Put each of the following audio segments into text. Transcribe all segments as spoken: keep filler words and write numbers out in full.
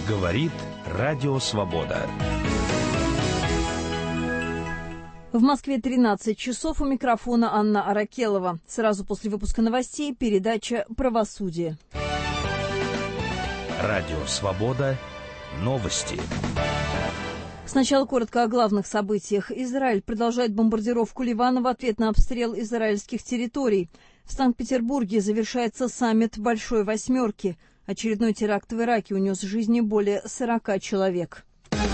Говорит Радио Свобода. В Москве тринадцать часов, у микрофона Анна Аракелова. Сразу после выпуска новостей передача «Правосудие». Радио Свобода. Новости. Сначала коротко о главных событиях. Израиль продолжает бомбардировку Ливана в ответ на обстрел израильских территорий. В Санкт-Петербурге завершается саммит «Большой восьмерки». Очередной теракт в Ираке унес жизни более сорока человек.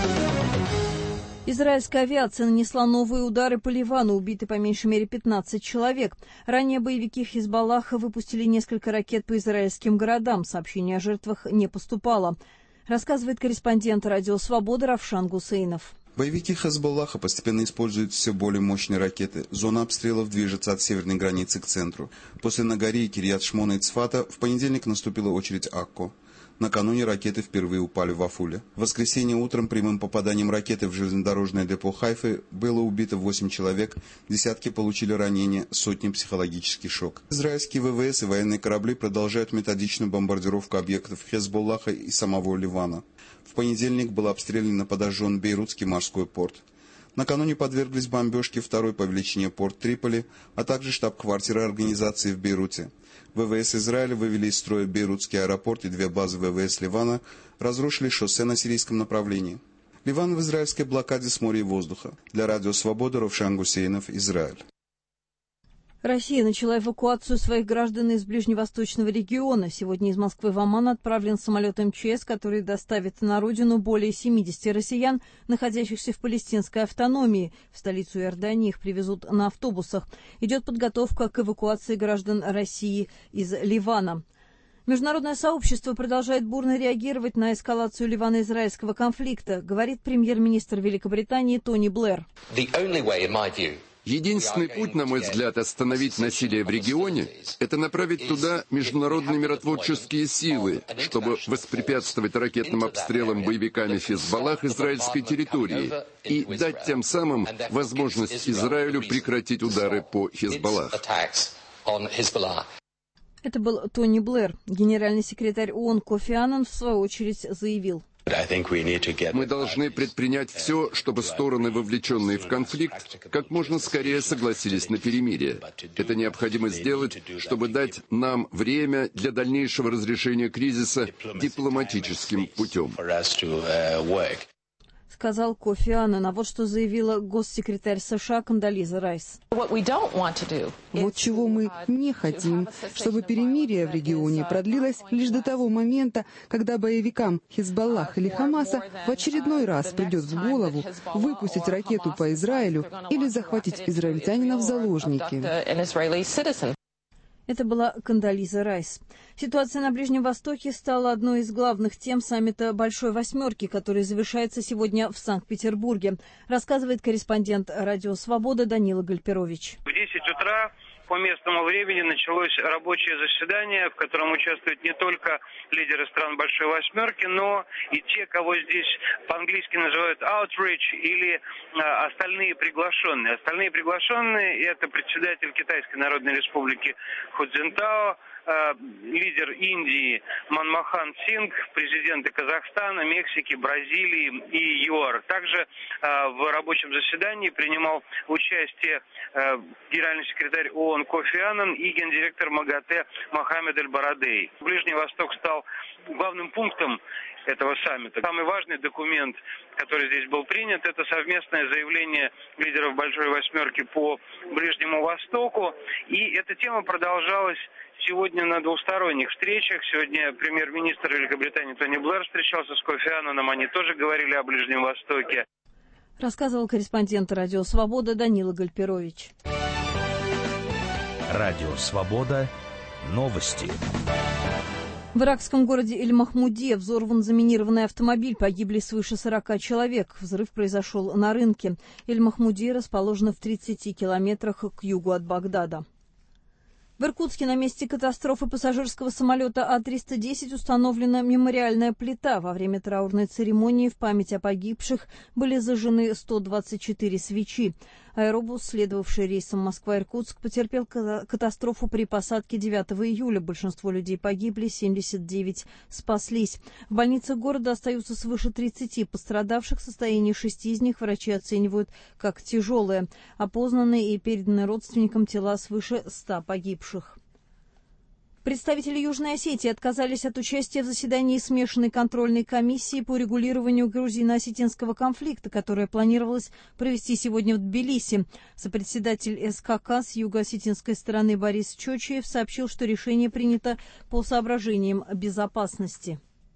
Израильская авиация нанесла новые удары по Ливану, убиты по меньшей мере пятнадцать человек. Ранее боевики Хизбаллаха выпустили несколько ракет по израильским городам. Сообщений о жертвах не поступало. Рассказывает корреспондент Радио Свобода Равшан Гусейнов. Боевики Хизбаллаха постепенно используют все более мощные ракеты. Зона обстрелов движется от северной границы к центру. После Нагари, Кирьят-Шмона и Цфата в понедельник наступила очередь Акко. Накануне ракеты впервые упали в Афуле. В воскресенье утром прямым попаданием ракеты в железнодорожное депо Хайфы было убито восемь человек, десятки получили ранения, сотни психологический шок. Израильские ВВС и военные корабли продолжают методичную бомбардировку объектов Хизбаллаха и самого Ливана. В понедельник был обстрелян и подожжен Бейрутский морской порт. Накануне подверглись бомбежке второй по величине порт Триполи, а также штаб-квартира организации в Бейруте. ВВС Израиля вывели из строя Бейрутский аэропорт и две базы ВВС Ливана, разрушили шоссе на сирийском направлении. Ливан в израильской блокаде с моря и воздуха. Для Радио Свобода Равшан Гусейнов, Израиль. Россия начала эвакуацию своих граждан из ближневосточного региона. Сегодня из Москвы в Оман отправлен самолет эм че эс, который доставит на родину более семидесяти россиян, находящихся в палестинской автономии. В столицу Иордании их привезут на автобусах. Идет подготовка к эвакуации граждан России из Ливана. Международное сообщество продолжает бурно реагировать на эскалацию ливано-израильского конфликта, говорит премьер-министр Великобритании Тони Блэр. Единственный путь, на мой взгляд, остановить насилие в регионе – это направить туда международные миротворческие силы, чтобы воспрепятствовать ракетным обстрелам боевиками Хизбаллах израильской территории и дать тем самым возможность Израилю прекратить удары по Хизбаллах. Это был Тони Блэр. Генеральный секретарь ООН Кофи Аннан, в свою очередь, заявил: Мы должны предпринять все, чтобы стороны, вовлеченные в конфликт, как можно скорее согласились на перемирие. Это необходимо сделать, чтобы дать нам время для дальнейшего разрешения кризиса дипломатическим путем. Сказал Кофи Аннан. А вот что заявила госсекретарь США Кондолиза Райс. Вот чего мы не хотим, чтобы перемирие в регионе продлилось лишь до того момента, когда боевикам Хизбаллах или Хамаса в очередной раз придет в голову выпустить ракету по Израилю или захватить израильтянина в заложники. Это была Кондолиза Райс. Ситуация на Ближнем Востоке стала одной из главных тем саммита «Большой восьмерки», который завершается сегодня в Санкт-Петербурге, рассказывает корреспондент Радио Свобода Данила Гальперович. В десять утра по местному времени началось рабочее заседание, в котором участвуют не только лидеры стран Большой Восьмерки, но и те, кого здесь по-английски называют outreach или а, остальные приглашенные. Остальные приглашенные – это председатель Китайской Народной Республики Ху Цзиньтао, лидер Индии Манмохан Сингх, президенты Казахстана, Мексики, Бразилии и ЮАР. Также в рабочем заседании принимал участие генеральный секретарь ООН Кофи Аннан и гендиректор МАГАТЭ Мохаммед Эль-Барадей. Ближний Восток стал главным пунктом этого саммита. Самый важный документ, который здесь был принят, это совместное заявление лидеров Большой Восьмерки по Ближнему Востоку. И эта тема продолжалась сегодня на двусторонних встречах. Сегодня премьер-министр Великобритании Тони Блэр встречался с Кофи Аннаном. Они тоже говорили о Ближнем Востоке. Рассказывал корреспондент Радио Свобода Данила Гальперович. Радио Свобода. Новости. В иракском городе Эль-Махмуде взорван заминированный автомобиль. Погибли свыше сорока человек. Взрыв произошел на рынке. Эль-Махмуде расположена в тридцати километрах к югу от Багдада. В Иркутске на месте катастрофы пассажирского самолета А триста десять установлена мемориальная плита. Во время траурной церемонии в память о погибших были зажжены сто двадцать четыре свечи. Аэробус, следовавший рейсом Москва-Иркутск, потерпел катастрофу при посадке девятого июля. Большинство людей погибли, семьдесят девять спаслись. В больницах города остаются свыше тридцати пострадавших. Состояние шести из них врачи оценивают как тяжелое. Опознаны и переданы родственникам тела свыше ста погибших. Представители Южной Осетии отказались от участия в заседании смешанной контрольной комиссии по регулированию грузино-осетинского конфликта, которое планировалось провести сегодня в Тбилиси. Сопредседатель эс ка ка с юго-осетинской стороны Борис Чочиев сообщил, что решение принято по соображениям безопасности.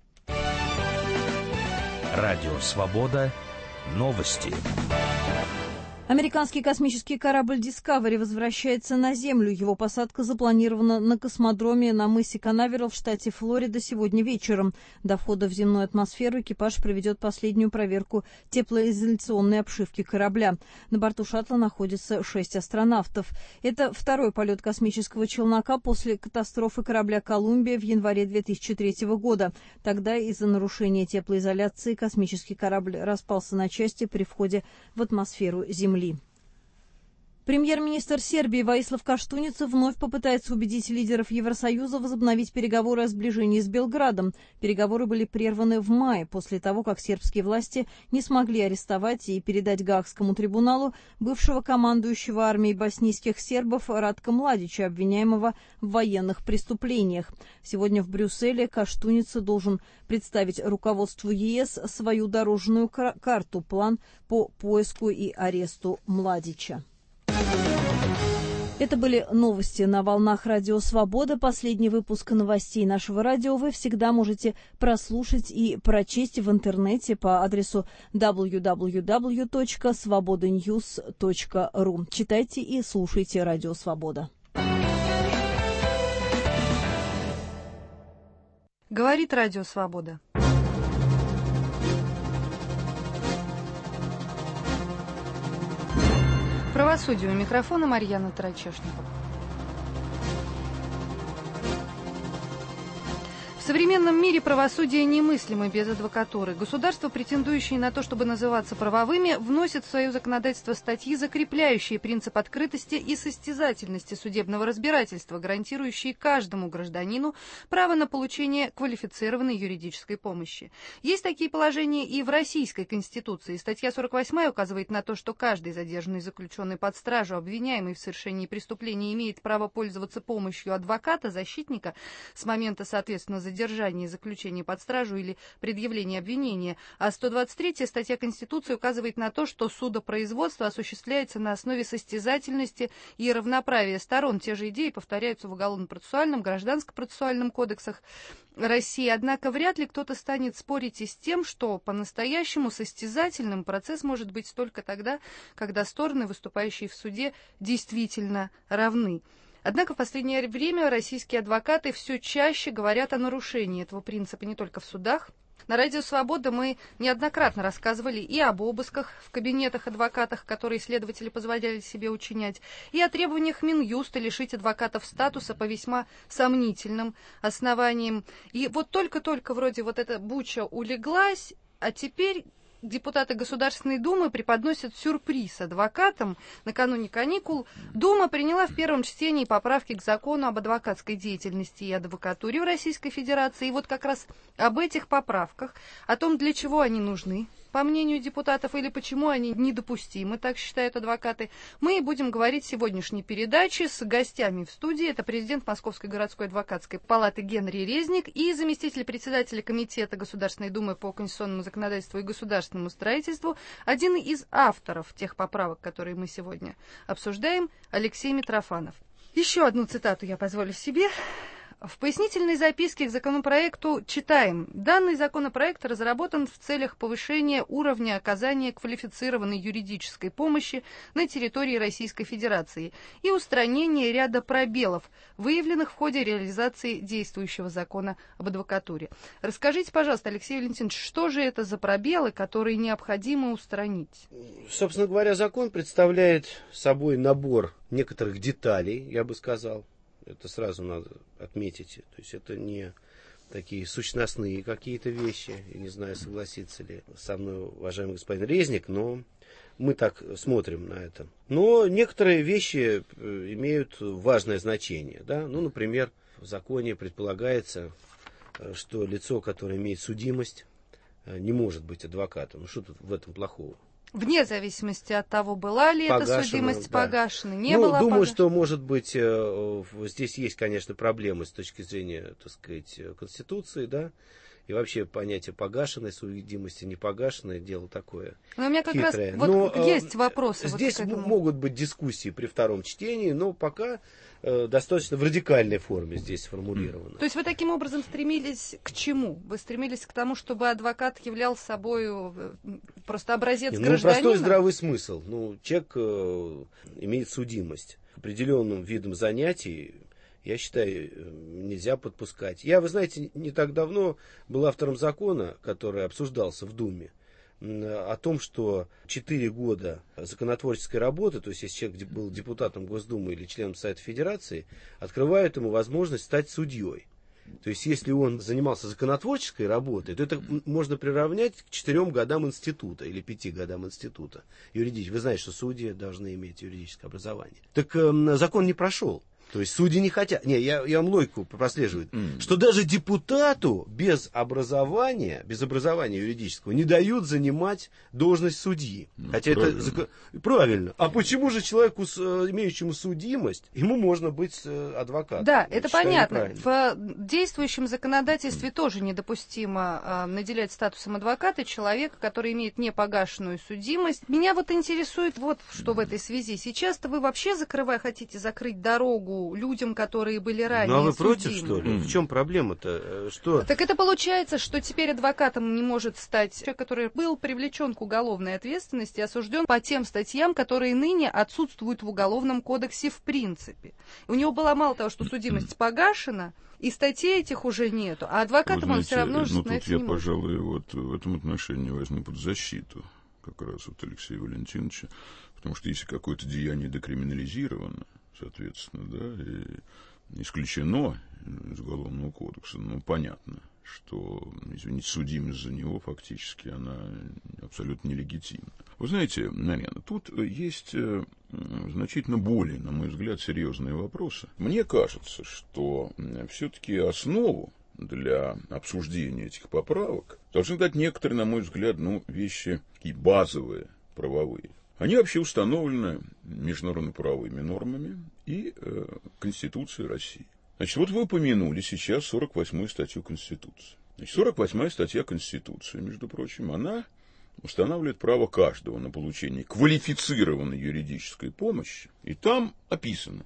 Радио «Свобода». Новости. Американский космический корабль «Дискавери» возвращается на Землю. Его посадка запланирована на космодроме на мысе Канаверал в штате Флорида сегодня вечером. До входа в земную атмосферу экипаж проведет последнюю проверку теплоизоляционной обшивки корабля. На борту шаттла находится шесть астронавтов. Это второй полет космического челнока после катастрофы корабля «Колумбия» в январе две тысячи третьего года. Тогда из-за нарушения теплоизоляции космический корабль распался на части при входе в атмосферу Земли. Премьер-министр Сербии Воислав Каштуница вновь попытается убедить лидеров Евросоюза возобновить переговоры о сближении с Белградом. Переговоры были прерваны в мае, после того, как сербские власти не смогли арестовать и передать Гаагскому трибуналу бывшего командующего армией боснийских сербов Радка Младича, обвиняемого в военных преступлениях. Сегодня в Брюсселе Каштуница должен представить руководству е эс свою дорожную карту, план по поиску и аресту Младича. Это были новости на волнах Радио Свобода. Последний выпуск новостей нашего радио вы всегда можете прослушать и прочесть в интернете по адресу дабл ю дабл ю дабл ю точка свобода ньюс точка ру. Читайте и слушайте Радио Свобода. Говорит Радио Свобода. Правосудие. У микрофона Марьяна Тарачешникова. В современном мире правосудие немыслимо без адвокатуры. Государства, претендующие на то, чтобы называться правовыми, вносят в свое законодательство статьи, закрепляющие принцип открытости и состязательности судебного разбирательства, гарантирующие каждому гражданину право на получение квалифицированной юридической помощи. Есть такие положения и в Российской Конституции. Статья сорок восемь указывает на то, что каждый задержанный заключенный под стражу, обвиняемый в совершении преступления, имеет право пользоваться помощью адвоката, защитника с момента, соответственно, задержания, задержание и заключение под стражу или предъявление обвинения, а сто двадцать третья статья Конституции указывает на то, что судопроизводство осуществляется на основе состязательности и равноправия сторон. Те же идеи повторяются в Уголовно-процессуальном, Гражданско-процессуальном кодексах России. Однако вряд ли кто-то станет спорить и с тем, что по-настоящему состязательным процесс может быть только тогда, когда стороны, выступающие в суде, действительно равны. Однако в последнее время российские адвокаты все чаще говорят о нарушении этого принципа не только в судах. На Радио Свобода мы неоднократно рассказывали и об обысках в кабинетах адвокатов, которые следователи позволяли себе учинять, и о требованиях Минюста лишить адвокатов статуса по весьма сомнительным основаниям. И вот только-только вроде вот эта буча улеглась, а теперь депутаты Государственной Думы преподносят сюрприз адвокатам. Накануне каникул Дума приняла в первом чтении поправки к закону об адвокатской деятельности и адвокатуре в Российской Федерации. И вот как раз об этих поправках, о том, для чего они нужны, по мнению депутатов, или почему они недопустимы, так считают адвокаты, мы и будем говорить в сегодняшней передаче с гостями в студии. Это президент Московской городской адвокатской палаты Генри Резник и заместитель председателя Комитета Государственной Думы по конституционному законодательству и государственному строительству, один из авторов тех поправок, которые мы сегодня обсуждаем, Алексей Митрофанов. Еще одну цитату я позволю себе. В пояснительной записке к законопроекту читаем: данный законопроект разработан в целях повышения уровня оказания квалифицированной юридической помощи на территории Российской Федерации и устранения ряда пробелов, выявленных в ходе реализации действующего закона об адвокатуре. Расскажите, пожалуйста, Алексей Валентинович, что же это за пробелы, которые необходимо устранить? Собственно говоря, закон представляет собой набор некоторых деталей, я бы сказал, Это сразу надо отметить. То есть это не такие сущностные какие-то вещи. Я не знаю, согласится ли со мной уважаемый господин Резник, но мы так смотрим на это. Но некоторые вещи имеют важное значение. Да? Ну, например, в законе предполагается, что лицо, которое имеет судимость, не может быть адвокатом. Ну, что тут в этом плохого? Вне зависимости от того, была ли Погашена, эта судимость да. погашена, не ну, была думаю, погашена. что, может быть, здесь есть, конечно, проблемы с точки зрения, так сказать, Конституции, да, и вообще понятие погашенной судимости, не погашенной, дело такое но у меня как хитрое. раз вот но, есть вопросы. Здесь вот могут быть дискуссии при втором чтении, но пока э, достаточно в радикальной форме здесь сформулировано. То есть вы таким образом стремились к чему? Вы стремились к тому, чтобы адвокат являл собой просто образец Не, ну, гражданина? простой здравый смысл. Ну, человек э, имеет судимость. Определенным видом занятий, я считаю, нельзя подпускать. Я, вы знаете, не так давно был автором закона, который обсуждался в Думе, о том, что четыре года законотворческой работы, то есть если человек был депутатом Госдумы или членом Совета Федерации, открывают ему возможность стать судьей. То есть если он занимался законотворческой работой, то это можно приравнять к четырем годам института или пяти годам института юридического. Вы знаете, что судьи должны иметь юридическое образование. Так э, закон не прошел. То есть судьи не хотят. Не, я, я вам логику прослеживаю. Mm. Что даже депутату без образования, без образования юридического не дают занимать должность судьи. Mm, Хотя правильно. это правильно. А почему же человеку, имеющему судимость, ему можно быть адвокатом? Да, я это понятно. В действующем законодательстве mm. тоже недопустимо а, наделять статусом адвоката человека, который имеет непогашенную судимость. Меня вот интересует вот что в этой связи. Сейчас-то вы вообще закрывая, хотите закрыть дорогу людям, которые были ранее судимы. Ну, а вы судимы. против, что ли? Mm. В чем проблема-то? Что? Так это получается, что теперь адвокатом не может стать человек, который был привлечен к уголовной ответственности и осужден по тем статьям, которые ныне отсутствуют в Уголовном кодексе в принципе. У него было мало того, что судимость погашена, и статей этих уже нету, а адвокатом он все равно ну, становится тут не я, может. пожалуй, вот в этом отношении возьму под защиту как раз вот Алексея Валентиновича, потому что если какое-то деяние декриминализировано, соответственно, да, и исключено из Уголовного кодекса, ну, понятно, что, извините, судимость за него фактически, она абсолютно нелегитимна. Вы знаете, Марьяна, тут есть э, значительно более, на мой взгляд, серьезные вопросы. Мне кажется, что э, все-таки основу для обсуждения этих поправок должны дать некоторые, на мой взгляд, ну, вещи такие базовые, правовые. Они вообще установлены международно-правовыми нормами и э, Конституцией России. Значит, вот вы упомянули сейчас сорок восьмую статью Конституции. Значит, сорок восьмая статья Конституции, между прочим, она устанавливает право каждого на получение квалифицированной юридической помощи. И там описано,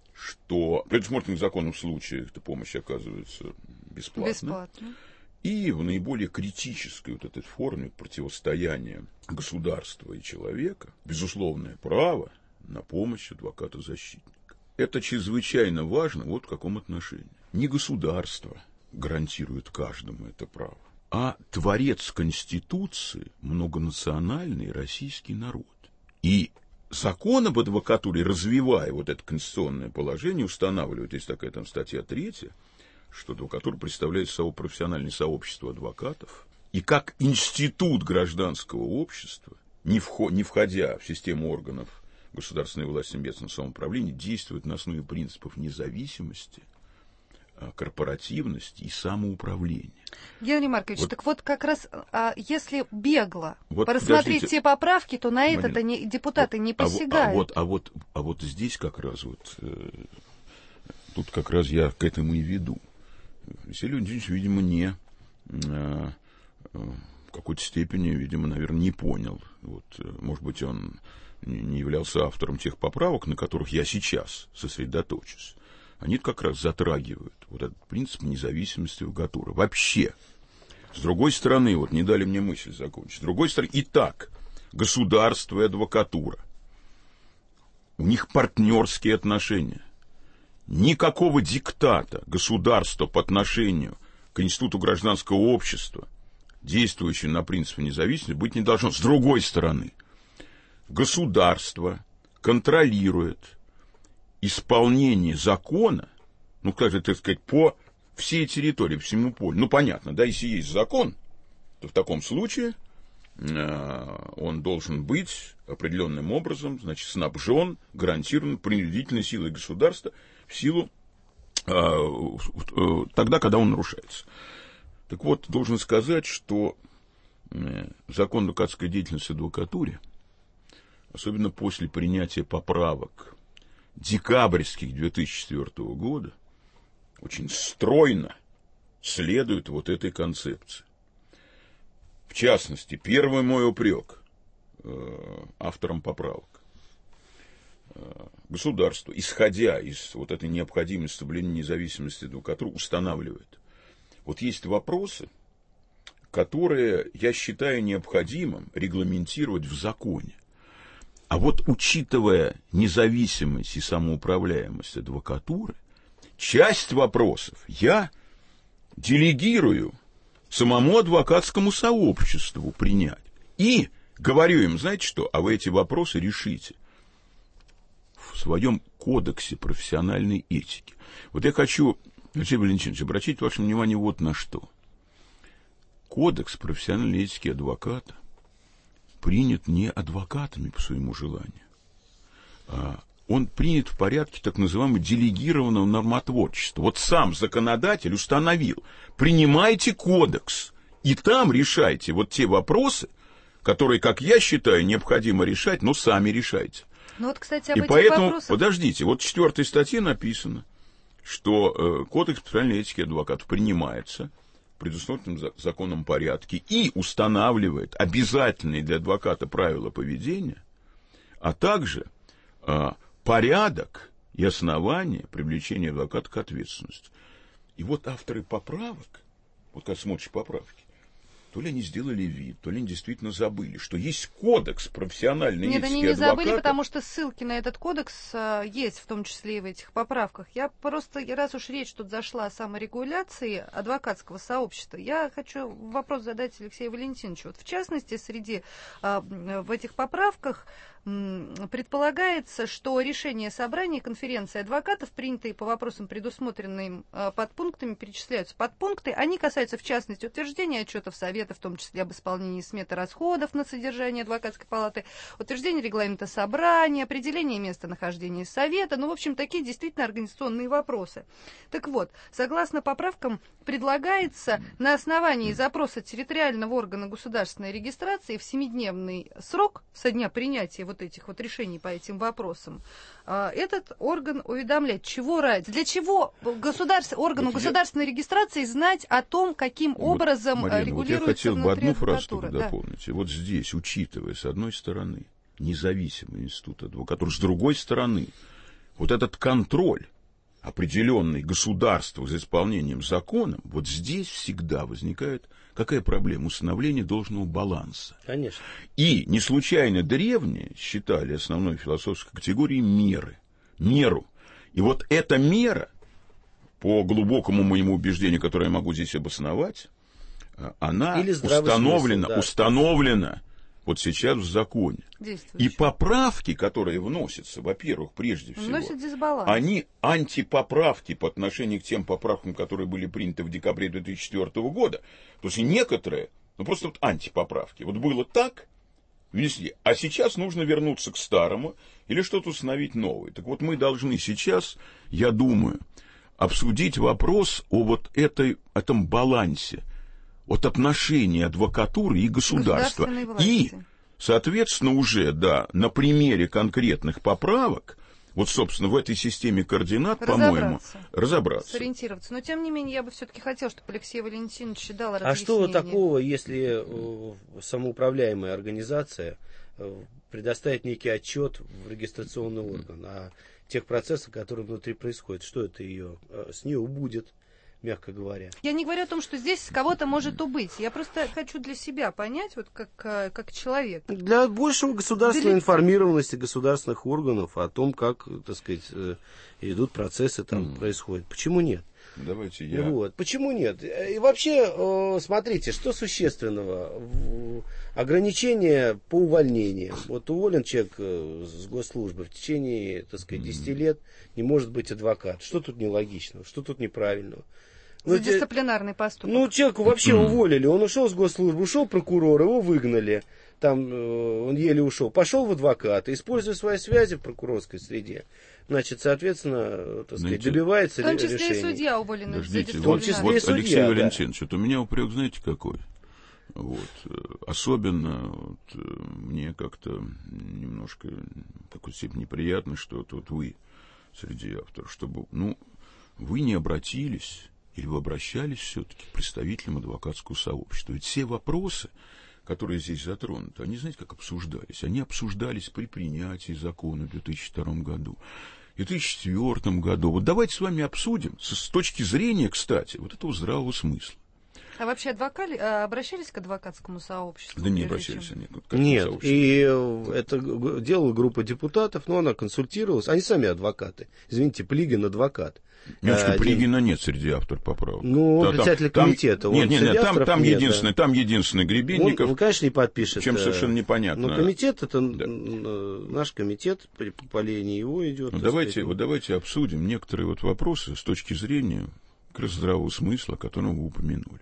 что в предусмотренных законом случаях эта помощь оказывается бесплатной. Бесплатно. И в наиболее критической вот этой форме противостояния государства и человека безусловное право на помощь адвоката-защитника. Это чрезвычайно важно вот в каком отношении. Не государство гарантирует каждому это право, а творец Конституции, многонациональный российский народ. И закон об адвокатуре, развивая вот это конституционное положение, устанавливает, есть такая там статья третья, что адвокатура представляет собой профессиональное сообщество адвокатов, и как институт гражданского общества, не, вход, не входя в систему органов государственной власти и местного самоуправления, действует на основе принципов независимости, корпоративности и самоуправления. Генрий Маркович, вот, так вот как раз, а, если бегло вот рассмотреть те поправки, то на это-то не, депутаты вот, не а, посягают. А вот, а, вот, а вот здесь как раз вот, э, тут как раз я к этому и веду. Алексей Леонидович, видимо, не э, в какой-то степени, видимо, наверное, не понял. Вот, может быть, он не являлся автором тех поправок, на которых я сейчас сосредоточусь. Они как раз затрагивают вот этот принцип независимости адвокатуры. Вообще. С другой стороны, вот не дали мне мысль закончить. С другой стороны, и так, государство и адвокатура. У них партнерские отношения. Никакого диктата государства по отношению к институту гражданского общества, действующему на принципе независимости, быть не должно. С другой стороны, государство контролирует исполнение закона ну, как же, так сказать, по всей территории, по всему полю. Ну, понятно, да, если есть закон, то в таком случае э, он должен быть определенным образом, значит, снабжен, гарантирован принудительной силой государства в силу э, э, тогда, когда он нарушается. Так вот, должен сказать, что э, закон о адвокатской деятельности в адвокатуре, особенно после принятия поправок декабрьских две тысячи четвёртого года, очень стройно следует вот этой концепции. В частности, первый мой упрек э, авторам поправок. Э, государство, исходя из вот этой необходимости соблюдения независимости адвокатуры, устанавливает. Вот есть вопросы, которые я считаю необходимым регламентировать в законе. А вот учитывая независимость и самоуправляемость адвокатуры, часть вопросов я делегирую самому адвокатскому сообществу принять. И говорю им, знаете что, а вы эти вопросы решите в своем кодексе профессиональной этики. Вот я хочу, Алексей Валентинович, обратить ваше внимание вот на что. Кодекс профессиональной этики адвоката принят не адвокатами по своему желанию, а он принят в порядке так называемого делегированного нормотворчества. Вот сам законодатель установил, принимайте кодекс, и там решайте вот те вопросы, которые, как я считаю, необходимо решать, но сами решайте. Ну вот, кстати, об и этих поэтому, вопросах... подождите, вот в четвертой статье написано, что э, кодекс профессиональной этики адвокатов принимается в предусмотренном законом порядке и устанавливает обязательные для адвоката правила поведения, а также э, порядок и основания привлечения адвоката к ответственности. И вот авторы поправок, вот когда смотришь поправки, то ли они сделали вид, то ли они действительно забыли, что есть кодекс профессиональной этики адвоката. Нет, они не забыли, потому что ссылки на этот кодекс а, есть, в том числе и в этих поправках. Я просто, раз уж речь тут зашла о саморегуляции адвокатского сообщества, я хочу вопрос задать Алексею Валентиновичу. Вот в частности, среди а, в этих поправках предполагается, что решения собрания конференции адвокатов, принятые по вопросам, предусмотренным подпунктами, перечисляются подпункты. Они касаются, в частности, утверждения отчетов Совета, в том числе об исполнении сметы расходов на содержание адвокатской палаты, утверждения регламента собрания, определения местонахождения Совета. Ну, в общем, такие действительно организационные вопросы. Так вот, согласно поправкам, предлагается на основании запроса территориального органа государственной регистрации в семидневный срок со дня принятия вот этих вот решений по этим вопросам, этот орган уведомляет, чего ради, для чего государств, органу вот государственной я... регистрации знать о том, каким вот, образом Марина, регулируется вот я хотел бы одну фразу только да. дополнить. Вот здесь, учитывая, с одной стороны, независимый институт адвокатуры, с другой стороны, вот этот контроль, определенный государством за исполнением закона, вот здесь всегда возникает какая проблема? Установление должного баланса. Конечно. И не случайно древние считали основной философской категорией меры. Меру. И вот эта мера, по глубокому моему убеждению, которое я могу здесь обосновать, она установлена, смысл, да. установлена вот сейчас в законе. И поправки, которые вносятся, во-первых, прежде всего, они антипоправки по отношению к тем поправкам, которые были приняты в декабре две тысячи четвёртого года. То есть некоторые, ну просто вот антипоправки. Вот было так, внесли, а сейчас нужно вернуться к старому или что-то установить новое. Так вот мы должны сейчас, я думаю, обсудить вопрос о вот этой, этом балансе, от отношений адвокатуры и государства. И, соответственно, уже, да, на примере конкретных поправок, вот, собственно, в этой системе координат, по-моему, разобраться. Сориентироваться. Но, тем не менее, я бы все-таки хотел, чтобы Алексей Валентинович дал разъяснение. А что такого, если самоуправляемая организация предоставит некий отчет в регистрационный орган о тех процессах, которые внутри происходят? Что это ее с нее убудет? Мягко говоря. Я не говорю о том, что здесь кого-то может убыть. Я просто хочу для себя понять, вот как, как человек. Для большего государственной для... информированности государственных органов о том, как, так сказать, идут процессы, там mm. происходят. Почему нет? Давайте я... Вот. Почему нет? И вообще, смотрите, что существенного? Ограничения по увольнениям. Вот уволен человек с госслужбы в течение, так сказать, десять лет, не может быть адвокат. Что тут нелогичного? Что тут неправильного? За Ну, дисциплинарный поступок. Ну, человеку вообще уволили, он ушел с госслужбы, ушел прокурор, его выгнали, там он еле ушел, пошел в адвокаты, используя свои связи в прокурорской среде, значит, соответственно, так сказать, добивается решения. В том числе решений. И судья уволен. Подождите, в том числе вот, и вот судья, Алексей да. Валентинович, вот у меня упрек, знаете, какой? Вот. Особенно вот, мне как-то немножко в какой-то степени неприятно, что вот вы среди авторов, чтобы, ну, вы не обратились, или вы обращались все-таки к представителям адвокатского сообщества. Ведь все вопросы, которые здесь затронуты, они, знаете, как обсуждались? Они обсуждались при принятии закона в две тысячи втором году, в две тысячи четвёртом году. Вот давайте с вами обсудим с, с точки зрения, кстати, вот этого здравого смысла. А вообще адвокали, обращались к адвокатскому сообществу? Да не обращались они. Нет, и это делала группа депутатов, но она консультировалась. Они сами адвокаты. Извините, Плигин адвокат. Немножко а, Плигина нет среди авторов поправок. Ну, он да, председатель там, комитета. Нет, нет, нет, там, там, нет, единственный, да. там единственный Гребенников. Он, он, конечно, не подпишет. Чем совершенно непонятно. Но комитет, это да. наш комитет, по, по линии его идет. Ну, давайте, вот давайте обсудим некоторые вот вопросы с точки зрения как раз здравого смысла, о котором вы упомянули.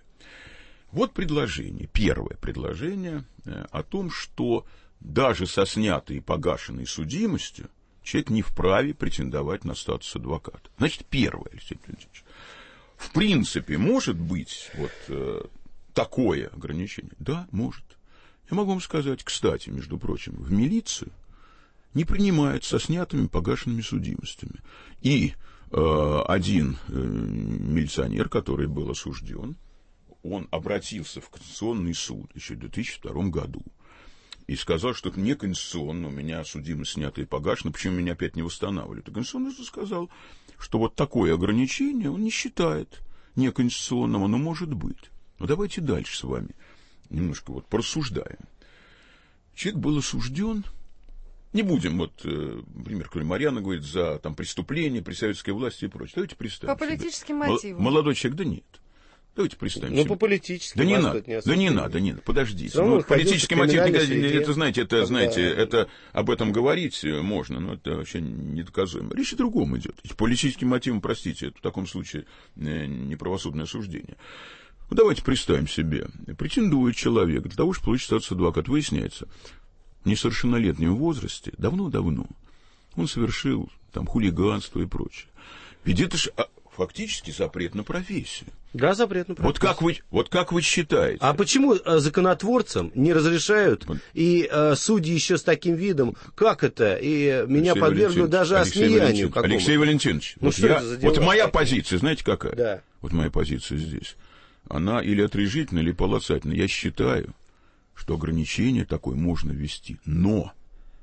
Вот предложение, первое предложение о том, что даже со снятой и погашенной судимостью человек не вправе претендовать на статус адвоката. Значит, первое, Алексей Валентинович, в принципе, может быть вот э, такое ограничение? Да, может. Я могу вам сказать, кстати, между прочим, в милицию не принимают со снятыми погашенными судимостями. И э, один э, милиционер, который был осужден, он обратился в Конституционный суд еще в две тысячи втором году и сказал, что это не конституционно, у меня судимость снята и погашена, почему меня опять не восстанавливают. И Конституционный суд сказал, что вот такое ограничение он не считает неконституционным, оно может быть. Но давайте дальше с вами немножко вот порассуждаем. Человек был осужден, не будем, вот, э, например, который Марьяна говорит, за там, преступление при советской власти и прочее. Давайте представим. По политическим себе. мотивам. Молодой человек, да нет. Давайте представим Ну, себе. по политическим. Да не надо, не да не надо, не надо, подождите. Ну, политический мотив, это, знаете, это, когда... знаете, это об этом говорить можно, но это вообще недоказуемо. Речь о другом идет. Политическим мотивом, простите, это в таком случае неправосудное осуждение. Ну, давайте представим себе, претендует человек для того, чтобы получить статус адвоката, выясняется, в несовершеннолетнем возрасте, давно-давно, он совершил там хулиганство и прочее. Ведь это же фактически запрет на профессию. Да, запрет на профессию. Вот как вы, вот как вы считаете? А почему законотворцам не разрешают, и э, судьи еще с таким видом, как это, и меня подвергнут даже осмеянию какому-то? Алексей Валентинович, ну, вот, я, вот моя позиция, знаете какая? Да. Вот моя позиция здесь. Она или отрежительная, или полоцательная. Я считаю, что ограничение такое можно ввести, но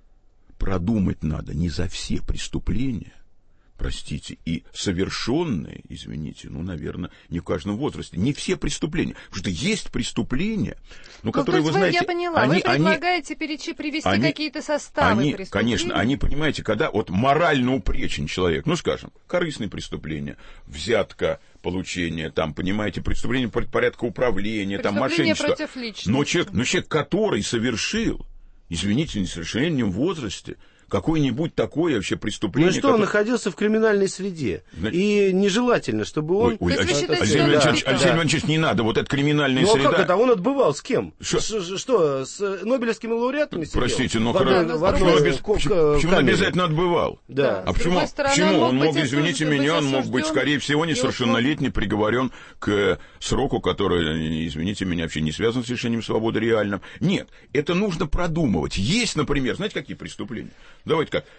продумать надо не за все преступления, простите, и совершенные, извините, ну, наверное, не в каждом возрасте, не все преступления. Потому что есть преступления, ну, ну, которые, вы знаете... Я поняла, они, вы предлагаете они, перечи, привести они, какие-то составы они, преступлений? Конечно, они, понимаете, когда вот морально упречен человек, ну, скажем, корыстные преступления, взятка, получение, там, понимаете, преступление против порядка управления, там, мошенничество. Против личности. Но человек, но человек, который совершил, извините, в несовершеннолетнем возрасте, какое-нибудь такое вообще преступление... Ну что, которое... он находился в криминальной среде. Значит... И нежелательно, чтобы он... Ой, ой, То есть вы считаете, Алексей что Иванович, да. Алексей Иванович, не надо, вот эта криминальная ну, среда... Ну а как это? Он отбывал с кем? Шо? С, что, с нобелевскими лауреатами сидел? Простите, но... В одной, да, в одной, почему, без... в, почему, почему он камере. обязательно отбывал? Да. А почему, стороны, почему? он он мог мог, быть извините осужден, меня, он быть мог быть, осужден, скорее всего, несовершеннолетний, приговорен к сроку, который, извините меня, вообще не связан с лишением свободы реальным. Нет, это нужно продумывать. Есть, например, знаете, какие преступления? Давайте как...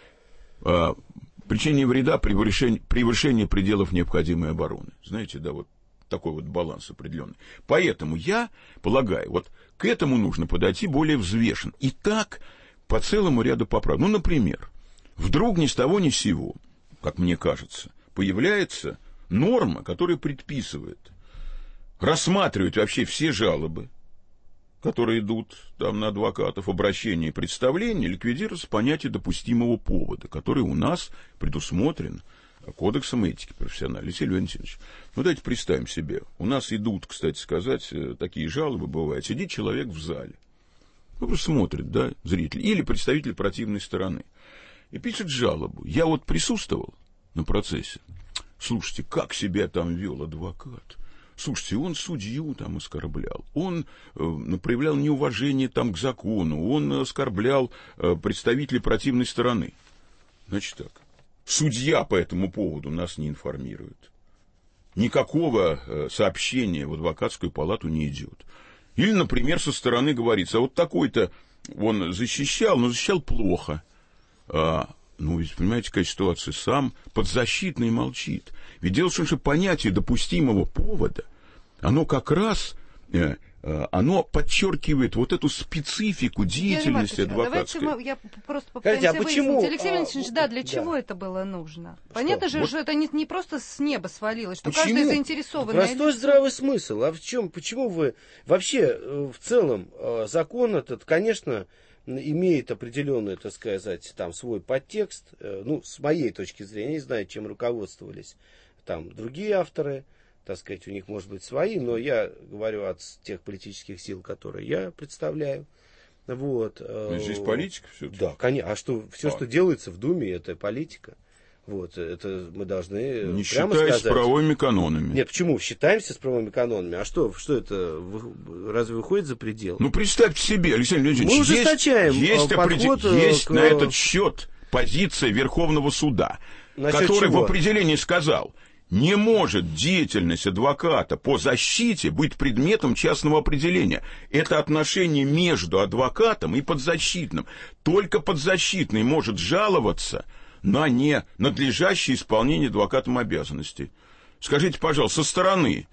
А, причинение вреда, превышение, превышение пределов необходимой обороны. Знаете, да, вот такой вот баланс определенный. Поэтому я полагаю, вот к этому нужно подойти более взвешенно. И так по целому ряду поправок. Ну, например, вдруг ни с того ни с сего, как мне кажется, появляется норма, которая предписывает рассматривать вообще все жалобы, которые идут там на адвокатов, обращения и представления, ликвидируется понятие допустимого повода, который у нас предусмотрен кодексом этики профессиональной. Алексей Валентинович, ну давайте представим себе, у нас идут, кстати сказать, такие жалобы бывают, сидит человек в зале, ну просто смотрит, да, зритель, или представитель противной стороны, и пишет жалобу. Я вот присутствовал на процессе, слушайте, как себя там вел адвокат. Слушайте, он судью там оскорблял, он э, проявлял неуважение там к закону, он оскорблял э, представителей противной стороны. Значит так, судья по этому поводу нас не информирует. Никакого э, сообщения в адвокатскую палату не идет. Или, например, со стороны говорится, а вот такой-то он защищал, но защищал плохо. А, ну, ведь, понимаете, какая ситуация, сам подзащитный молчит. Ведь дело в том, что понятие допустимого повода, оно как раз, э, э, оно подчеркивает вот эту специфику деятельности адвокатской. Давайте мы, я просто попытаемся а почему? выяснить. Алексей Валентинович, а, да, для да. чего это было нужно? Понятно что? же, Вот. что это не, не просто с неба свалилось, что Почему? каждый заинтересованный... Простой здравый смысл. А в чем, почему вы... Вообще, в целом, закон этот, конечно, имеет определенный, так сказать, там, свой подтекст. Ну, с моей точки зрения, не знаю, чем руководствовались там другие авторы, так сказать, у них, может быть, свои, но я говорю от тех политических сил, которые я представляю. Вот. Здесь политика все-таки? Да, конечно. А что, все, а. что делается в Думе, это политика. Вот, это мы должны не прямо считаясь сказать. с правовыми канонами. Нет, почему? Считаемся с правовыми канонами. А что, что это? Разве выходит за предел? Ну, представьте себе, Алексей Леонидович, мы ужесточаем есть, подход определ... есть к... на этот счет позиция Верховного суда, Насчет который чего? в определении сказал, не может деятельность адвоката по защите быть предметом частного определения. Это отношение между адвокатом и подзащитным. Только подзащитный может жаловаться на ненадлежащее исполнение адвокатом обязанностей. Скажите, пожалуйста, со стороны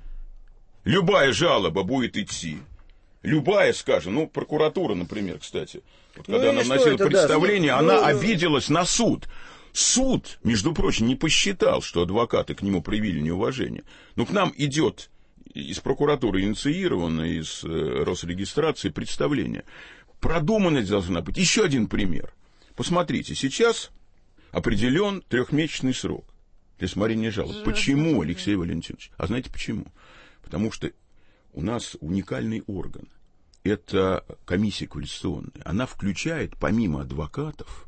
любая жалоба будет идти. Любая, скажем, ну, прокуратура, например, кстати, вот, когда ну, она вносила представление, да, она ну, обиделась на суд. Суд, между прочим, не посчитал, что адвокаты к нему проявили неуважение. Но к нам идет из прокуратуры инициировано, из э, Росрегистрации представление. Продуманность должна быть. Еще один пример. Посмотрите, сейчас определен трехмесячный срок для смотрения жалоб. Почему, Алексей Валентинович? А знаете почему? Потому что у нас уникальный орган. Это комиссия квалификационная. Она включает, помимо адвокатов,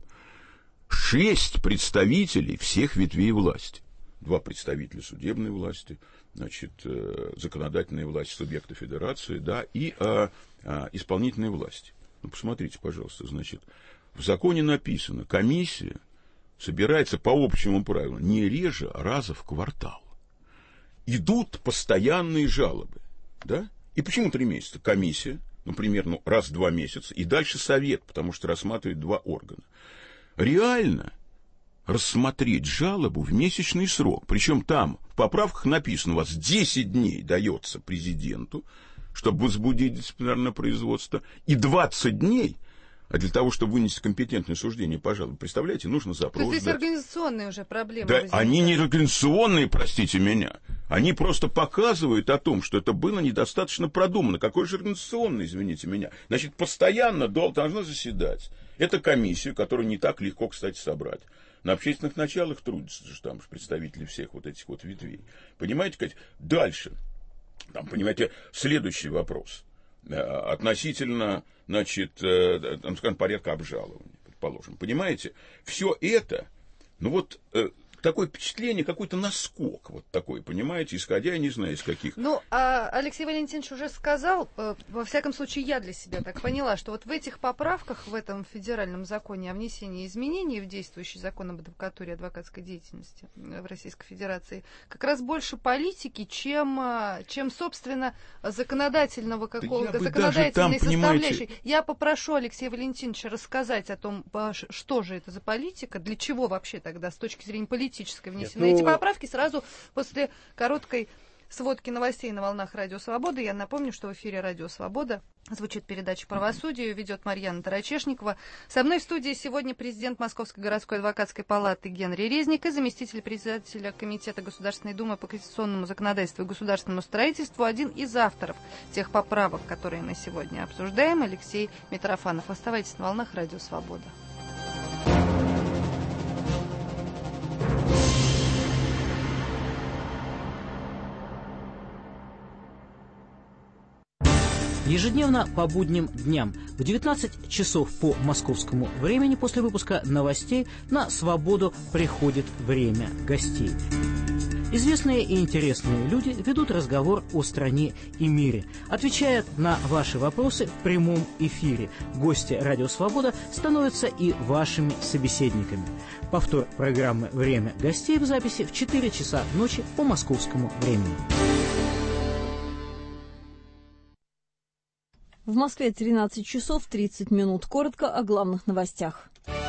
шесть представителей всех ветвей власти. Два представителя судебной власти, значит, э, законодательной власти субъекта федерации, да, и э, э, исполнительной власти. Ну, посмотрите, пожалуйста, значит, в законе написано, комиссия собирается по общему правилу не реже раза в квартал. Идут постоянные жалобы, да? И почему три месяца? Комиссия, ну, примерно раз в два месяца, и дальше совет, потому что рассматривает два органа. Реально рассмотреть жалобу в месячный срок. Причем там в поправках написано, у вас десять дней дается президенту, чтобы возбудить дисциплинарное производство, и двадцать дней, а для того, чтобы вынести компетентное суждение по жалобе, представляете, нужно запрос. То есть здесь организационные уже проблемы. Да, возникают. Они не организационные, простите меня. Они просто показывают о том, что это было недостаточно продумано. Какой же организационный, извините меня. Значит, постоянно должна заседать. Это комиссию, которую не так легко, кстати, собрать. На общественных началах трудятся же там представители всех вот этих вот ветвей. Понимаете, Катя? Дальше. Там, понимаете, следующий вопрос. Относительно, значит, там, скажем, порядка обжалования, предположим. Понимаете? Все это, ну вот... Такое впечатление, какой-то наскок, вот такой, понимаете, исходя, я не знаю, из каких. Ну, а Алексей Валентинович уже сказал, во всяком случае, я для себя так поняла, что вот в этих поправках, в этом федеральном законе о внесении изменений в действующий закон об адвокатуре и адвокатской деятельности в Российской Федерации, как раз больше политики, чем, чем собственно, законодательного какого-то, да законодательной там, составляющей. Понимаете... Я попрошу Алексея Валентиновича рассказать о том, что же это за политика, для чего вообще тогда, с точки зрения политики, внесены Нет, ну... эти поправки сразу после короткой сводки новостей на волнах Радио Свобода. Я напомню, что в эфире Радио Свобода звучит передача «Правосудие», ведет Марьяна Тарачешникова. Со мной в студии сегодня президент Московской городской адвокатской палаты Генри Резник и заместитель председателя Комитета Государственной Думы по конституционному законодательству и государственному строительству, один из авторов тех поправок, которые мы сегодня обсуждаем, Алексей Митрофанов. Оставайтесь на волнах Радио Свобода. Ежедневно по будним дням в девятнадцать часов по московскому времени после выпуска новостей на «Свободу» приходит время гостей. Известные и интересные люди ведут разговор о стране и мире, отвечают на ваши вопросы в прямом эфире. Гости «Радио Свобода» становятся и вашими собеседниками. Повтор программы «Время гостей» в записи в четыре часа ночи по московскому времени. В Москве тринадцать часов тридцать минут. Коротко о главных новостях.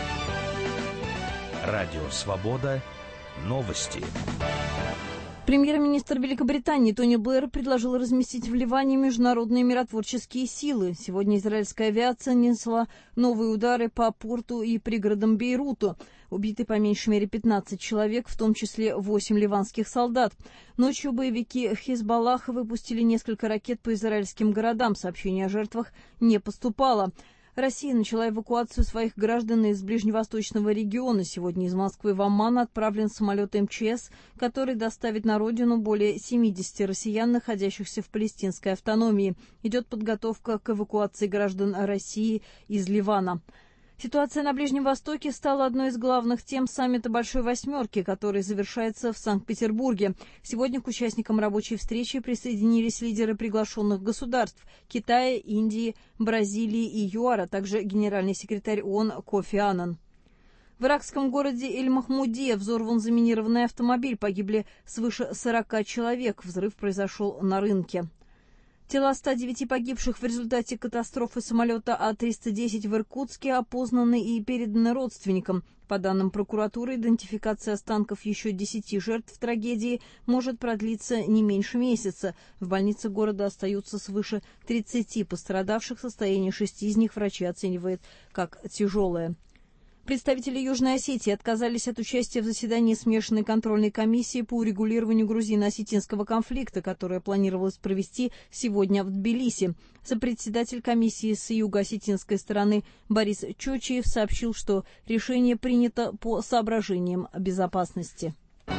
Радио «Свобода». Новости. Премьер-министр Великобритании Тони Блэр предложил разместить в Ливане международные миротворческие силы. Сегодня израильская авиация нанесла новые удары по порту и пригородам Бейрута. Убиты по меньшей мере пятнадцать человек, в том числе восемь ливанских солдат. Ночью боевики Хизбаллаха выпустили несколько ракет по израильским городам. Сообщений о жертвах не поступало. Россия начала эвакуацию своих граждан из ближневосточного региона. Сегодня из Москвы в Амман отправлен самолет эм че эс, который доставит на родину более семидесяти россиян, находящихся в палестинской автономии. Идет подготовка к эвакуации граждан России из Ливана. Ситуация на Ближнем Востоке стала одной из главных тем саммита «Большой восьмерки», который завершается в Санкт-Петербурге. Сегодня к участникам рабочей встречи присоединились лидеры приглашенных государств – Китая, Индии, Бразилии и ЮАР, а также генеральный секретарь ООН Кофи Аннан. В иракском городе Эль-Махмудия взорван заминированный автомобиль. Погибли свыше сорока человек. Взрыв произошел на рынке. Тела ста девяти погибших в результате катастрофы самолета А триста десять в Иркутске опознаны и переданы родственникам. По данным прокуратуры, идентификация останков еще десяти жертв трагедии может продлиться не меньше месяца. В больнице города остаются свыше тридцати пострадавших. Состояние шести из них врачи оценивают как тяжелое. Представители Южной Осетии отказались от участия в заседании смешанной контрольной комиссии по урегулированию грузино-осетинского конфликта, которое планировалось провести сегодня в Тбилиси. Сопредседатель комиссии с юго-осетинской стороны Борис Чочиев сообщил, что решение принято по соображениям безопасности.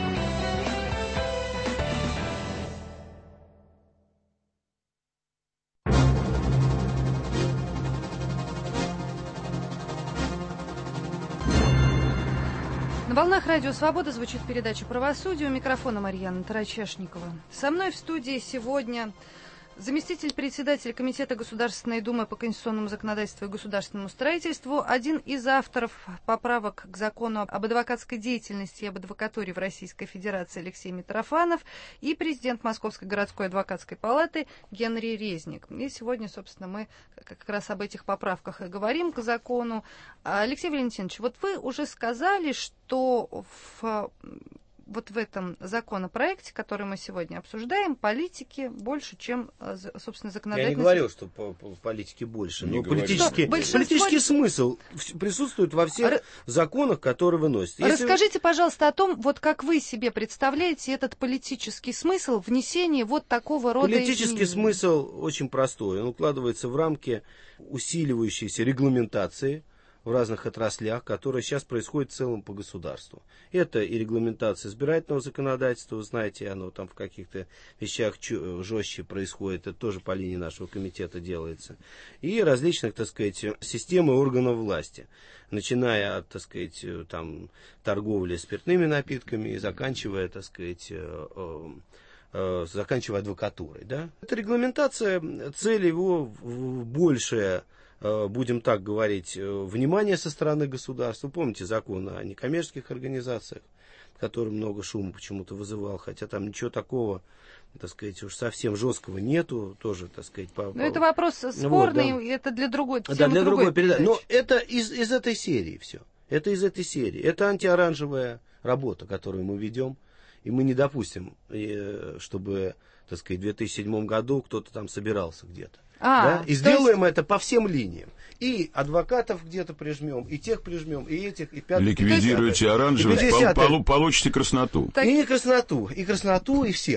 На волнах Радио Свобода звучит передача «Правосудие». У микрофона Марьяна Тарачешникова. Со мной в студии сегодня заместитель председателя Комитета Государственной Думы по конституционному законодательству и государственному строительству, один из авторов поправок к закону об адвокатской деятельности и об адвокатуре в Российской Федерации Алексей Митрофанов и президент Московской городской адвокатской палаты Генри Резник. И сегодня, собственно, мы как раз об этих поправках и говорим к закону. Алексей Валентинович, вот вы уже сказали, что в... вот в этом законопроекте, который мы сегодня обсуждаем, политики больше, чем, собственно, законодательство. Я не говорил, что по, по политике больше, не но политический, политический смысл присутствует во всех Р... законах, которые вы носите. Если... Расскажите, пожалуйста, о том, вот как вы себе представляете этот политический смысл внесения вот такого рода Политический изменений? Смысл очень простой. Он укладывается в рамки усиливающейся регламентации в разных отраслях, которые сейчас происходят в целом по государству. Это и регламентация избирательного законодательства, вы знаете, оно там в каких-то вещах жестче происходит, это тоже по линии нашего комитета делается. И различных, так сказать, систем и органов власти, начиная от, так сказать, там, торговли спиртными напитками и заканчивая, так сказать, заканчивая адвокатурой. Да? Это регламентация, цель его большая, будем так говорить, внимание со стороны государства. Помните закон о некоммерческих организациях, который много шума почему-то вызывал, хотя там ничего такого, так сказать, уж совсем жесткого нету, тоже, так сказать, по... Но это вопрос спорный, вот, да. Это для другой темы. Да, для другой, другой передачи. Но это из, из этой серии все. Это из этой серии. Это антиоранжевая работа, которую мы ведем, и мы не допустим, чтобы, так сказать, в две тысячи седьмом году кто-то там собирался где-то. А, да? И сделаем есть... это по всем линиям. И адвокатов где-то прижмем, и тех прижмем, и этих, и пятых. Ликвидируете оранжевый, пол, получите красноту. Так... И не красноту, и красноту, и всех.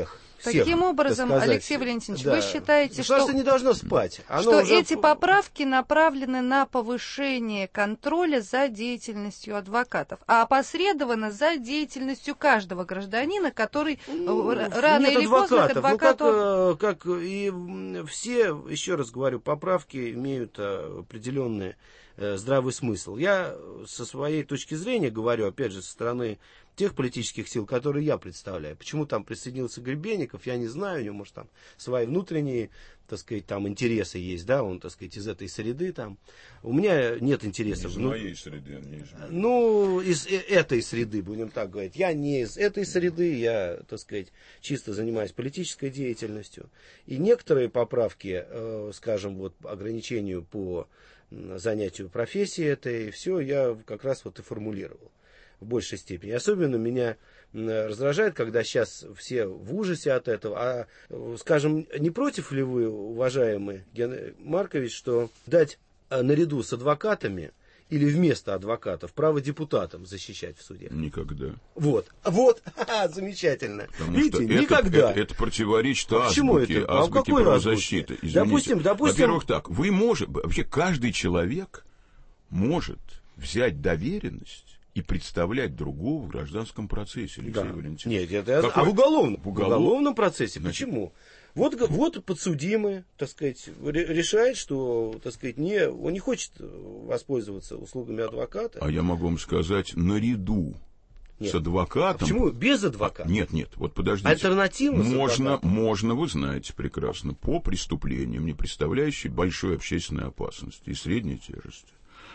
всех, Таким образом, сказать, Алексей Валентинович, да, вы считаете, государство что, не должно спать. Оно что уже... эти поправки направлены на повышение контроля за деятельностью адвокатов, а опосредованно за деятельностью каждого гражданина, который ну, рано или поздно к адвокату... Ну, как, как и все, еще раз говорю, поправки имеют определенный э, здравый смысл. Я со своей точки зрения говорю, опять же, со стороны тех политических сил, которые я представляю. Почему там присоединился Гребенников, я не знаю, у него, может, там свои внутренние, так сказать, там интересы есть, да, он, так сказать, из этой среды там. У меня нет интересов. Из ну, моей среды, не из моей. Ну, из этой среды, будем так говорить. Я не из этой среды, я, так сказать, чисто занимаюсь политической деятельностью. И некоторые поправки, э, скажем, вот ограничению по занятию профессии этой, все я как раз вот и формулировал в большей степени. Особенно меня раздражает, когда сейчас все в ужасе от этого. А, скажем, не против ли вы, уважаемый Геннадий Маркович, что дать наряду с адвокатами или вместо адвокатов право депутатам защищать в суде? Никогда. Вот, вот, ха-ха, замечательно. Потому Видите, что никогда. Это, это противоречит а азбуке, это? азбуке а правозащиты. Извините. Допустим, допустим... Во-первых, так, вы можете, вообще каждый человек может взять доверенность и представлять другого в гражданском процессе, Алексей да. Валентинович. Нет, это, Какой... а в уголовном? В, уголовном? в уголовном процессе. Значит... Почему? Вот, вот подсудимый, так сказать, решает, что, так сказать, не, он не хочет воспользоваться услугами адвоката. А я могу вам сказать, наряду нет. с адвокатом... А почему? Без адвоката? Нет, нет, вот подождите. Альтернативно можно, можно, вы знаете прекрасно, по преступлениям, не представляющим большой общественной опасности и средней тяжести,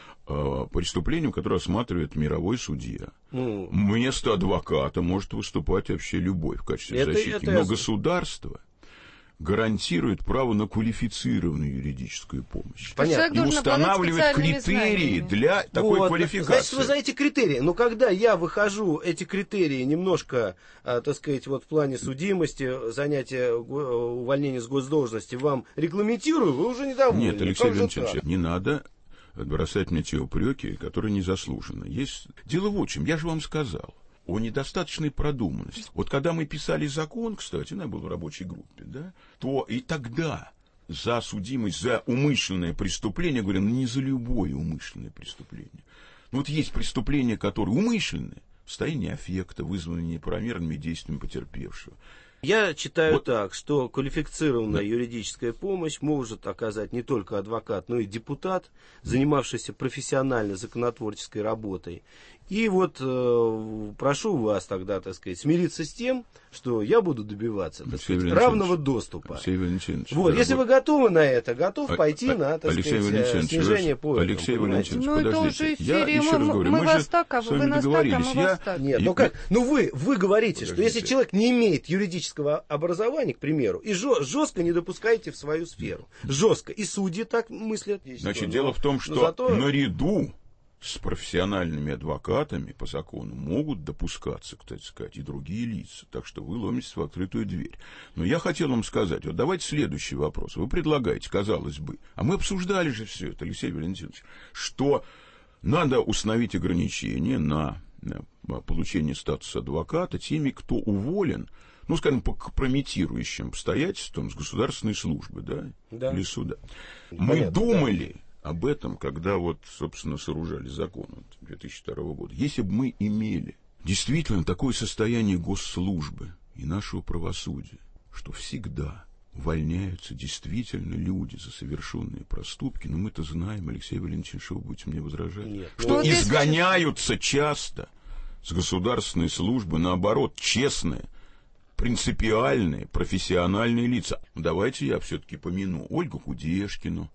по преступлениям, которые осматривает мировой судья. Ну, вместо адвоката может выступать вообще любой в качестве это, защитника. Это Но я... государство гарантирует право на квалифицированную юридическую помощь. Понятно. И устанавливает критерии знаниями. Для такой вот, квалификации. Значит, вы знаете критерии. Но когда я выхожу эти критерии немножко, а, так сказать, вот в плане судимости, занятия, увольнения с госдолжности вам регламентирую, вы уже недовольны. Нет, Алексей Валентинович, не надо бросать мне те упреки, которые незаслуженно. Есть дело в чем, я же вам сказал о недостаточной продуманности. Вот когда мы писали закон, кстати, я был в рабочей группе, да, то и тогда за судимость за умышленное преступление, говорю, ну не за любое умышленное преступление. Ну вот есть преступления, которые умышленные, в состоянии аффекта, вызванные неправомерными действиями потерпевшего. Я читаю вот. так, что квалифицированная да. юридическая помощь может оказать не только адвокат, но и депутат, занимавшийся профессионально законотворческой работой. И вот э, прошу вас тогда, так сказать, смириться с тем, что я буду добиваться, так сказать, равного доступа. Алексей Валентинович, вот, если вы готовы на это, готов а, пойти а, на, так Алексей сказать, снижение по этому. Алексей Валентинович, ну, подождите. это уже из я серии еще мы, раз говорю, мы мы вас же так, а с вы вами нас договорились. так, а мы я... вас так. Нет, и... ну как? Ну вы, вы говорите, подождите. что если человек не имеет юридического образования, к примеру, и жестко не допускаете в свою сферу. Жестко. И судьи так мыслят. Значит, но, дело в том, что зато... наряду с профессиональными адвокатами по закону могут допускаться, кстати сказать, и другие лица. Так что вы ломитесь в открытую дверь. Но я хотел вам сказать, вот давайте следующий вопрос. Вы предлагаете, казалось бы, а мы обсуждали же все это, Алексей Валентинович, что надо установить ограничения на, на получение статуса адвоката теми, кто уволен, ну, скажем, по компрометирующим обстоятельствам с государственной службы, да, да. или суда. Понятно, мы думали... Да. об этом, когда вот, собственно, сооружали закон две тысячи второго года. Если бы мы имели действительно такое состояние госслужбы и нашего правосудия, что всегда увольняются действительно люди за совершенные проступки, но мы-то знаем, Алексей Валентинович, что вы будете мне возражать, Нет, что вот изгоняются здесь... часто с государственной службы, наоборот, честные, принципиальные, профессиональные лица. Давайте я все-таки помяну Ольгу Кудешкину,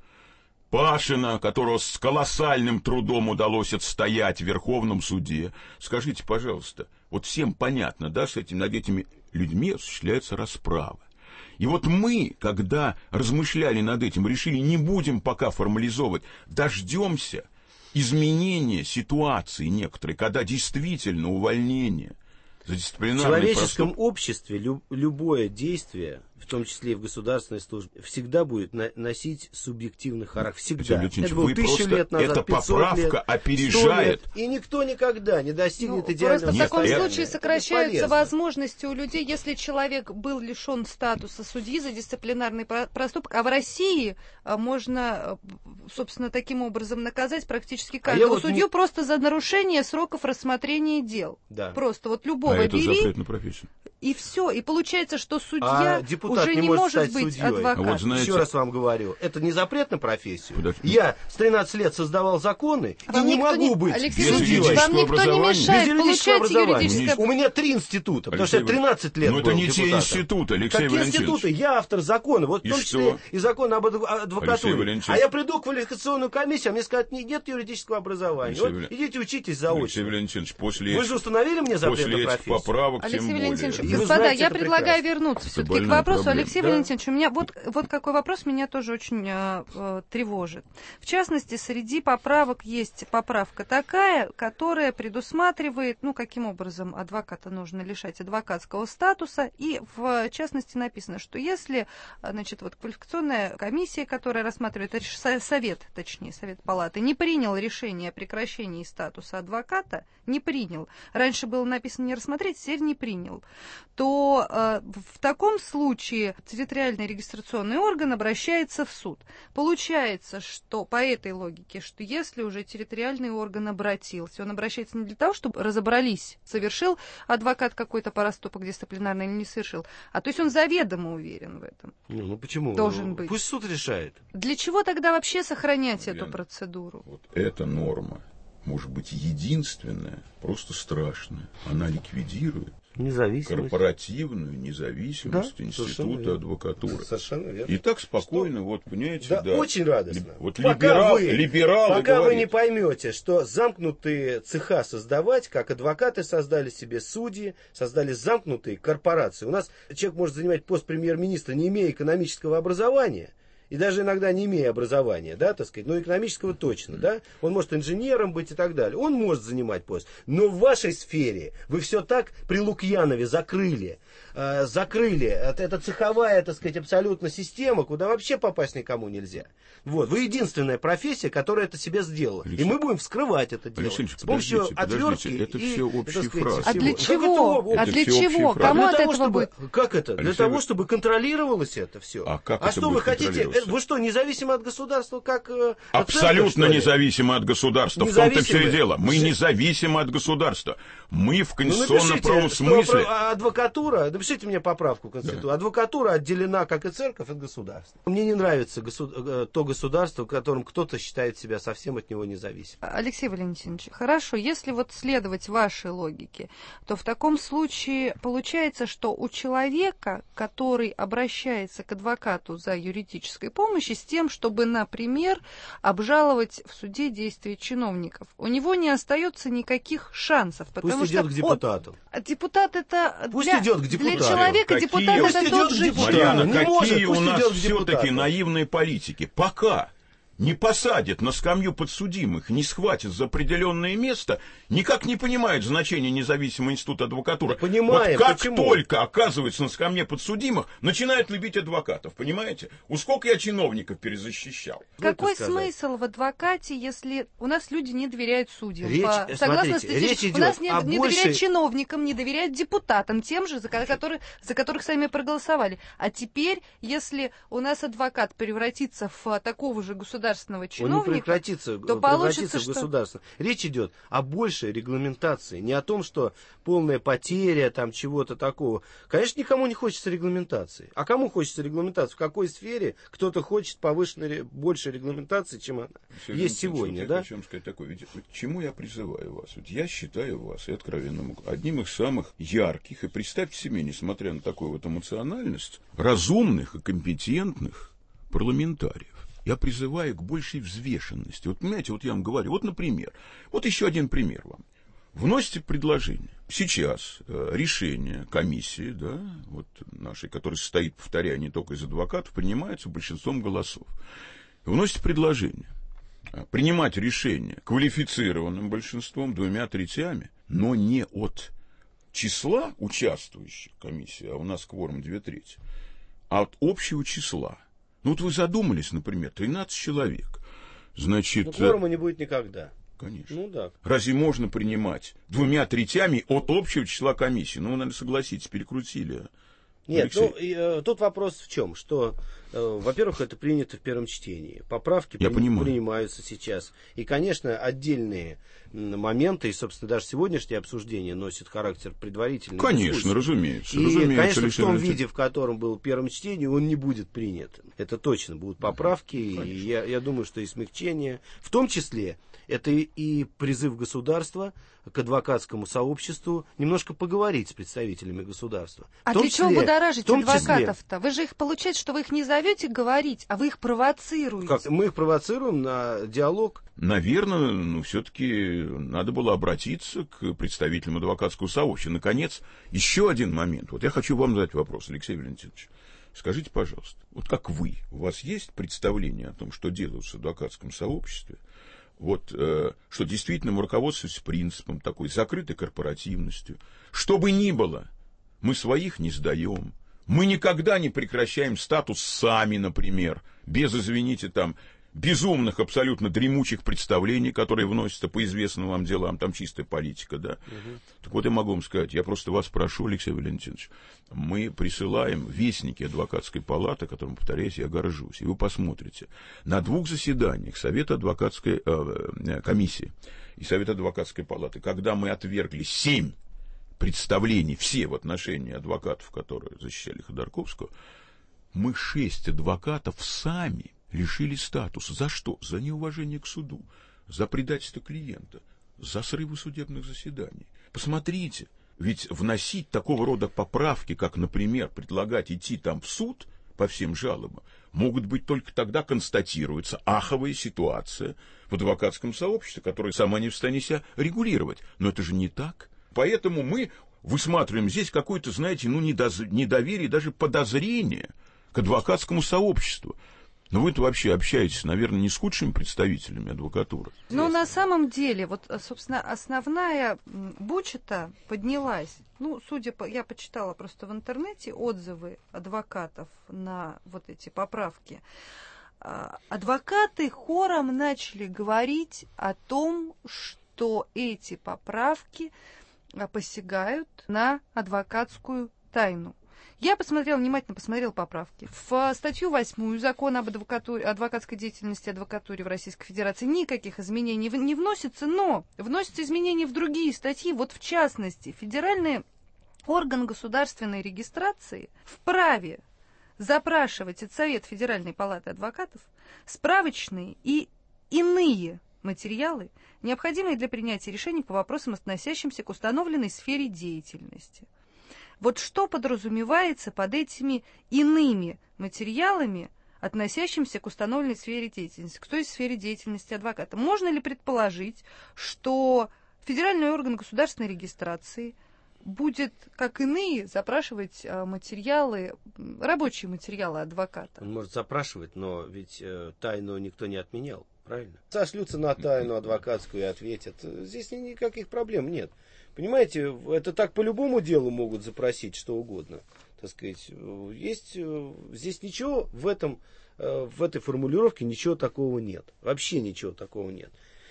Пашина, которого с колоссальным трудом удалось отстоять в Верховном суде. Скажите, пожалуйста, вот всем понятно, да, с этим, над этими людьми осуществляется расправа. И вот мы, когда размышляли над этим, решили, не будем пока формализовывать, дождемся изменения ситуации некоторой, когда действительно увольнение за дисциплинарный В человеческом проступ... обществе люб, любое действие в том числе и в государственной службе, всегда будет на- носить субъективный характер. Всегда. Алексей Это было тысячу лет назад, эта поправка лет, опережает. лет, и никто никогда не достигнет ну, идеального просто в таком состояния. случае сокращаются возможности у людей, если человек был лишен статуса судьи за дисциплинарный проступок, а в России можно, собственно, таким образом наказать практически каждого а вот судью не... просто за нарушение сроков рассмотрения дел. Да. Просто вот любого а бери. Это запрет на профессию. И все. И получается, что судья а уже не, не может, может быть судьей. адвокатом. А вот знаете... Еще раз вам говорю, это не запрет на профессию. Подожди. Я с тринадцати лет создавал законы а и не могу не... быть Алексей судьей. Вам никто не мешает получать юридическое... У меня три института, потому что я тринадцать лет Но был это не депутатом. те институты, Алексей Какие Валентинович? институты? Я автор закона, вот в и том числе что? и закон об адвокатуре. А я приду в квалификационную комиссию, а мне скажут, нет юридического образования. Вот, Валентинович. идите учитесь заочно. Алексей Валентинович, после... Вы же установили мне запрет на профессию? Поправок, Алексей Валентинович, более. господа, знаете, я это предлагаю прекрасно. вернуться Это все-таки к вопросу. проблема. Алексей Да. Валентинович, у меня вот, вот какой вопрос меня тоже очень э, э, тревожит. В частности, среди поправок есть поправка такая, которая предусматривает, ну, каким образом адвоката нужно лишать адвокатского статуса, и в частности написано, что если, значит, вот квалификационная комиссия, которая рассматривает, совет, точнее, совет палаты, не принял решение о прекращении статуса адвоката, не принял, раньше было написано не рассмотреть, теперь не принял, то э, в таком случае территориальный регистрационный орган обращается в суд. Получается, что по этой логике, что если уже территориальный орган обратился, он обращается не для того, чтобы разобрались, совершил адвокат какой-то проступок дисциплинарный или не совершил, а то есть он заведомо уверен в этом. Ну, ну почему? Должен ну, быть. Пусть суд решает. Для чего тогда вообще сохранять Лен, эту процедуру? Вот эта норма может быть единственная, просто страшная. Она ликвидирует Независимость. корпоративную независимость Да, института адвокатуры. Совершенно верно. И так спокойно, вот понимаете, Да, да. очень радостно. Вот пока либерал, вы, либералы пока говорят, вы не поймете, что замкнутые цеха создавать, как адвокаты создали себе судьи, создали замкнутые корпорации. У нас человек может занимать пост премьер-министра, не имея экономического образования, и даже иногда не имея образования, да, так сказать, но экономического точно, да, он может инженером быть и так далее, он может занимать пост, но в вашей сфере вы все так при Лукьянове закрыли, э, закрыли, это, это цеховая, так сказать, абсолютно система, куда вообще попасть никому нельзя. Вот, вы единственная профессия, которая это себе сделала, Алексей, и мы будем вскрывать это дело Алексей, с помощью подождите, отвертки. подождите, это и, все общие так сказать, фразы. А для всего. чего? Как это, А для это всеобщие чего? фразы. Кому для от того, этого чтобы, будет? Как это? Для Алексей, того, вы- чтобы контролировалось это все. А как а это что будет вы хотите? контролироваться? Э, Вы что, независимо от государства, как э, от Абсолютно церкви, что ли? независимо от государства. В том-то все и Независимы. дело. Мы Жи- независимы от государства. Мы в Ну, конституционном напишите, правом что смысле... про- адвокатура, напишите мне поправку в Конституцию. Адвокатура отделена, как и церковь, от государства. Мне не нравится госу- э, то государство, в котором кто-то считает себя совсем от него независимым. Алексей Валентинович, хорошо, если вот следовать вашей логике, то в таком случае получается, что у человека, который обращается к адвокату за юридической помощью с тем, чтобы, например, обжаловать в суде действия чиновников, у него не остается никаких шансов. Потому Пусть идет что к депутату. Он, депутат это Пусть для, идет к депутату. для человека Какие- депутат Пусть это идет тот к же депутату. человек. Марьяна, Не какие может, у пусть нас идет к все-таки депутату. наивные политики. Пока не посадят на скамью подсудимых, не схватят за определенное место, никак не понимают значение независимого института адвокатуры. Да понимаем, вот как почему? только оказывается на скамье подсудимых, начинают любить адвокатов, понимаете? У сколько я чиновников перезащищал. Какой это сказать? смысл в адвокате, если у нас люди не доверяют судьям? Речь- По- смотрите, согласно статистике, речь идет у нас не, о не большей- доверяют чиновникам, не доверяют депутатам, тем же, за, ко- которые, за которых сами проголосовали. А теперь, если у нас адвокат превратится в а, такого же государственного Он не чиновника, превратится, то превратится получится, в что... государство. Речь идет о большей регламентации, не о том, что полная потеря там чего-то такого. Конечно, никому не хочется регламентации. А кому хочется регламентации? В какой сфере кто-то хочет повышенной, ре- большей регламентации, чем она Сергей есть Алексеевич, сегодня, вот да? Я хочу вам сказать такое. Ведь, вот к чему я призываю вас? Вот я считаю вас, и откровенно могу, одним из самых ярких, и представьте себе, несмотря на такую вот эмоциональность, разумных и компетентных парламентариев. Я призываю к большей взвешенности. Вот понимаете, вот я вам говорю, вот, например, вот еще один пример вам. Вносите предложение. Сейчас э, решение комиссии, да, вот нашей, которая состоит, повторяю, не только из адвокатов, принимается большинством голосов. Вносите предложение. Принимать решение квалифицированным большинством, двумя третями, но не от числа участвующих в комиссии, а у нас кворум две трети, а от общего числа. Ну вот вы задумались, например, тринадцать человек. Значит, ну, кворума не будет никогда. Конечно. Ну, да. Разве можно принимать двумя третями от общего числа комиссии? Ну, вы, наверное, согласитесь, перекрутили. Нет, Алексей. ну, и, э, тут вопрос в чем, что, э, во-первых, это принято в первом чтении. Поправки Я при, понимаю. принимаются сейчас. И, конечно, отдельные моменты, и, собственно, даже сегодняшнее обсуждение носит характер предварительной Конечно, дискуссии. разумеется. И, разумеется, конечно, в том Алексей. виде, в котором был в первом чтении, он не будет принят. Это точно будут поправки, и я, я думаю, что и смягчение. В том числе, это и, и призыв государства к адвокатскому сообществу немножко поговорить с представителями государства. А для чего будоражить адвокатов-то? Вы же их, получается, что вы их не зовете говорить, а вы их провоцируете. Как? Мы их провоцируем на диалог. Наверное, ну, все-таки надо было обратиться к представителям адвокатского сообщества. Наконец, еще один момент. Вот я хочу вам задать вопрос, Алексей Валентинович. Скажите, пожалуйста, вот как вы, у вас есть представление о том, что делают в адвокатском сообществе? Вот, э, что действительно мы руководствуемся принципом такой закрытой корпоративностью. Что бы ни было, мы своих не сдаем. Мы никогда не прекращаем статус сами, например, без, извините, там, безумных, абсолютно дремучих представлений, которые вносятся по известным вам делам, там чистая политика, да. Угу. Так вот, я могу вам сказать, я просто вас прошу, Алексей Валентинович, мы присылаем вестники адвокатской палаты, которым, повторяюсь, я горжусь, и вы посмотрите, на двух заседаниях Совета адвокатской э, комиссии и Совета адвокатской палаты, когда мы отвергли семь представлений, все в отношении адвокатов, которые защищали Ходорковского, мы шесть адвокатов сами лишили статуса. За что? За неуважение к суду, за предательство клиента, за срывы судебных заседаний. Посмотрите, ведь вносить такого рода поправки, как, например, предлагать идти там в суд по всем жалобам, могут быть только тогда констатируется аховая ситуация в адвокатском сообществе, которая сама не в состоянии себя регулировать. Но это же не так. Поэтому мы высматриваем здесь какое-то, знаете, ну, недоверие, даже подозрение к адвокатскому сообществу. Но вы-то вообще общаетесь, наверное, не с худшими представителями адвокатуры. Но на самом деле, вот, собственно, основная буча-то поднялась. Ну, судя по... Я почитала просто в интернете отзывы адвокатов на вот эти поправки. Адвокаты хором начали говорить о том, что эти поправки посягают на адвокатскую тайну. Я посмотрела, внимательно посмотрела поправки. В статью восьмую Закона об адвокатуре, адвокатской деятельности и адвокатуре в Российской Федерации никаких изменений не вносится, но вносятся изменения в другие статьи. Вот в частности, федеральный орган государственной регистрации вправе запрашивать от Совета Федеральной палаты адвокатов справочные и иные материалы, необходимые для принятия решений по вопросам, относящимся к установленной сфере деятельности. Вот что подразумевается под этими иными материалами, относящимся к установленной сфере деятельности, к той сфере деятельности адвоката? Можно ли предположить, что федеральный орган государственной регистрации будет, как иные, запрашивать материалы, рабочие материалы адвоката? Он может запрашивать, но ведь э, тайну никто не отменял, правильно? Сошлются на тайну адвокатскую и ответят. Здесь никаких проблем нет. Понимаете, это так по любому делу могут запросить что угодно. Так сказать, есть здесь ничего в этом, в этой формулировке ничего такого нет. Вообще ничего такого нет.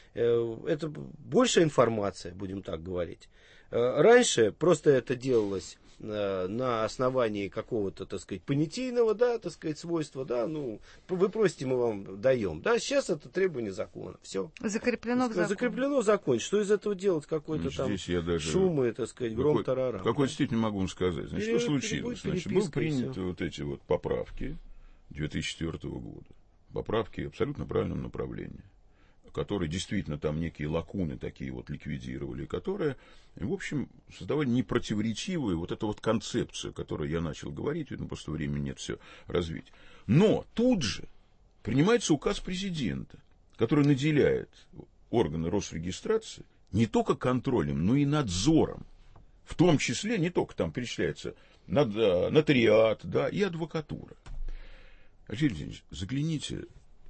Это большая информация, будем так говорить. Раньше просто это делалось на основании какого-то, так сказать, понятийного, да, так сказать, свойства, да, ну, вы просите, мы вам даем, да, сейчас это требование закона, все. Закреплено в законе. Закреплено в законе, что из этого делать, какой-то там шум и, так сказать, гром тарарам. Какой действительно могу вам сказать, значит, Пере, что случилось, значит, были приняты вот эти вот поправки две тысячи четвёртого года, поправки в абсолютно правильном направлении, которые действительно там некие лакуны такие вот ликвидировали, которые, в общем, создавали непротиворечивую вот эту вот концепцию, которую я начал говорить, видно, просто времени нет все развить. Но тут же принимается указ президента, который наделяет органы Росрегистрации не только контролем, но и надзором. В том числе не только там перечисляется нотариат, да, и адвокатура. Алексей Валентинович, загляните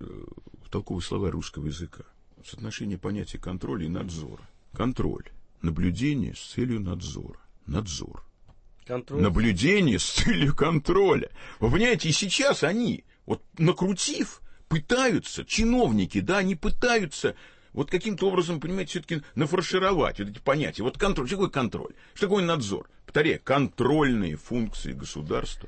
в толковые слова русского языка. Соотношение понятия контроля и надзора. Контроль. Наблюдение с целью надзора. Надзор. Контроль. Наблюдение с целью контроля. Вы понимаете, и сейчас они, вот накрутив, пытаются, чиновники, да, они пытаются вот каким-то образом, понимаете, все-таки нафаршировать вот эти понятия. Вот контроль. Что такое контроль? Что такое надзор? Повторяю, контрольные функции государства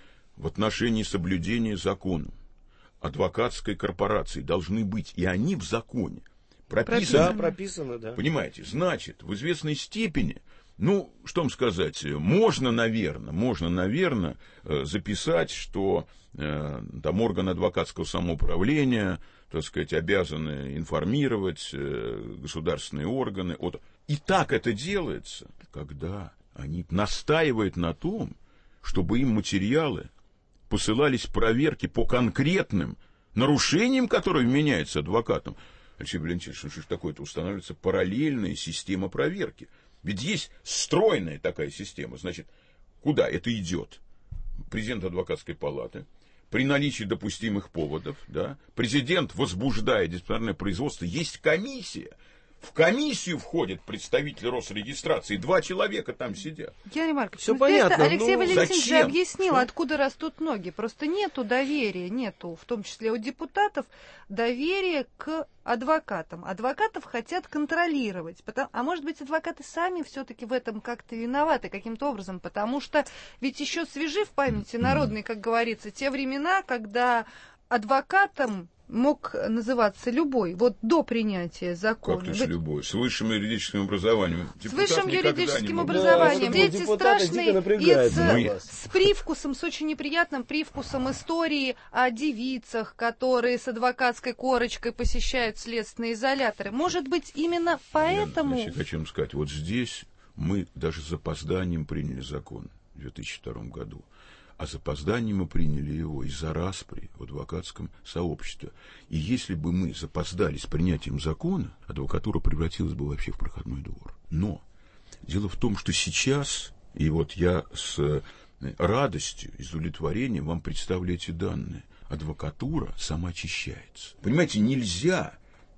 в отношении соблюдения закона адвокатской корпорации должны быть, и они в законе прописаны. Да, прописаны, да. Понимаете, значит, в известной степени, ну, что вам сказать, можно, наверное, можно, наверное, записать, что э, там органы адвокатского самоуправления, так сказать, обязаны информировать э, государственные органы. От... И так это делается, когда они настаивают на том, чтобы им материалы посылались проверки по конкретным нарушениям, которые вменяются адвокатом. Алексей Валентинович, что же такое-то? Устанавливается параллельная система проверки. Ведь есть стройная такая система. Значит, куда это идет? Президент адвокатской палаты. При наличии допустимых поводов, да, президент возбуждает дисциплинарное производство. Есть комиссия. В комиссию входят представители Росрегистрации. Два человека там сидят. Геннадий Маркович, все ну, понятно. Алексей ну, Валентинович же объяснил, Что? Откуда растут ноги. Просто нету доверия, нету, в том числе у депутатов, доверия к адвокатам. Адвокатов хотят контролировать. Потому, а может быть, адвокаты сами все-таки в этом как-то виноваты каким-то образом. Потому что ведь еще свежи в памяти народной, как говорится, те времена, когда адвокатом мог называться любой, вот до принятия закона. Как то любой? С высшим юридическим образованием. С высшим юридическим не образованием. Да, Дети страшные и с, Мы... с привкусом, с очень неприятным привкусом истории о девицах, которые с адвокатской корочкой посещают следственные изоляторы. Может быть, именно поэтому... Я, я хочу вам сказать, вот здесь мы даже с запозданием приняли закон в две тысячи втором году. А с запозданием мы приняли его из-за распри в адвокатском сообществе. И если бы мы запоздали с принятием закона, адвокатура превратилась бы вообще в проходной двор. Но дело в том, что сейчас, и вот я с радостью и с удовлетворением вам представлю эти данные, адвокатура самоочищается. Понимаете, нельзя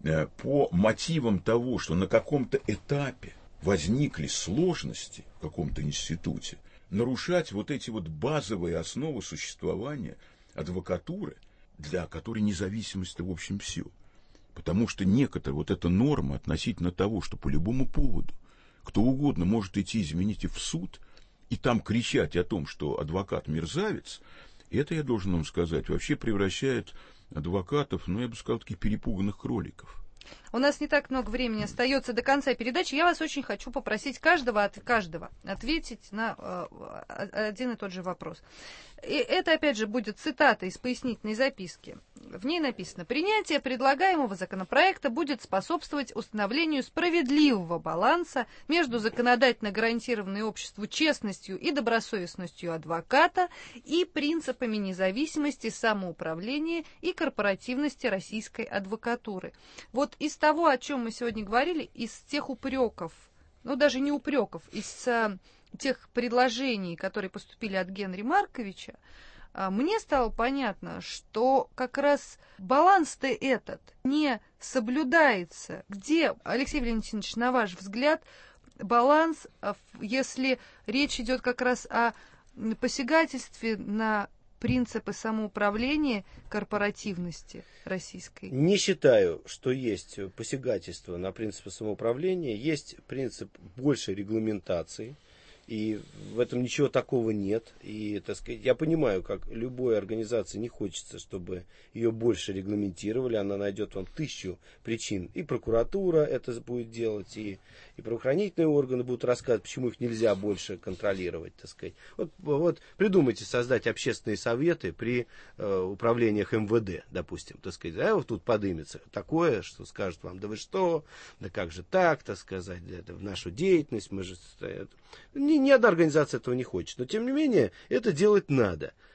по мотивам того, что на каком-то этапе возникли сложности в каком-то институте, нарушать вот эти вот базовые основы существования адвокатуры, для которой независимость-то в общем все. Потому что некоторая вот эта норма относительно того, что по любому поводу кто угодно может идти, извините, в суд и там кричать о том, что адвокат мерзавец, это, я должен вам сказать, вообще превращает адвокатов, ну, я бы сказал, таких перепуганных кроликов. У нас не так много времени остается до конца передачи. Я вас очень хочу попросить каждого, от, каждого ответить на э, один и тот же вопрос. И это, опять же, будет цитата из пояснительной записки. В ней написано: «Принятие предлагаемого законопроекта будет способствовать установлению справедливого баланса между законодательно гарантированной обществу честностью и добросовестностью адвоката и принципами независимости, самоуправления и корпоративности российской адвокатуры». Вот из того, о чем мы сегодня говорили, из тех упреков, ну даже не упреков, из а, тех предложений, которые поступили от Генри Марковича, а, мне стало понятно, что как раз баланс-то этот не соблюдается. Где, Алексей Валентинович, на ваш взгляд, баланс, если речь идет как раз о посягательстве на принципы самоуправления, корпоративности российской? Не считаю, что есть посягательство на принципы самоуправления. Есть принцип большей регламентации. И в этом ничего такого нет. И, так сказать, я понимаю, как любой организации не хочется, чтобы ее больше регламентировали. Она найдет вам тысячу причин. И прокуратура это будет делать, и, и правоохранительные органы будут рассказывать, почему их нельзя больше контролировать, так сказать. Вот, вот придумайте создать общественные советы при э, управлениях эм вэ дэ, допустим, так сказать. А вот тут подымется такое, что скажет вам: да вы что, да как же так, так сказать, это в нашу деятельность, мы же... Ни, ни одна организация этого не хочет. Но, тем не менее, это делать надо.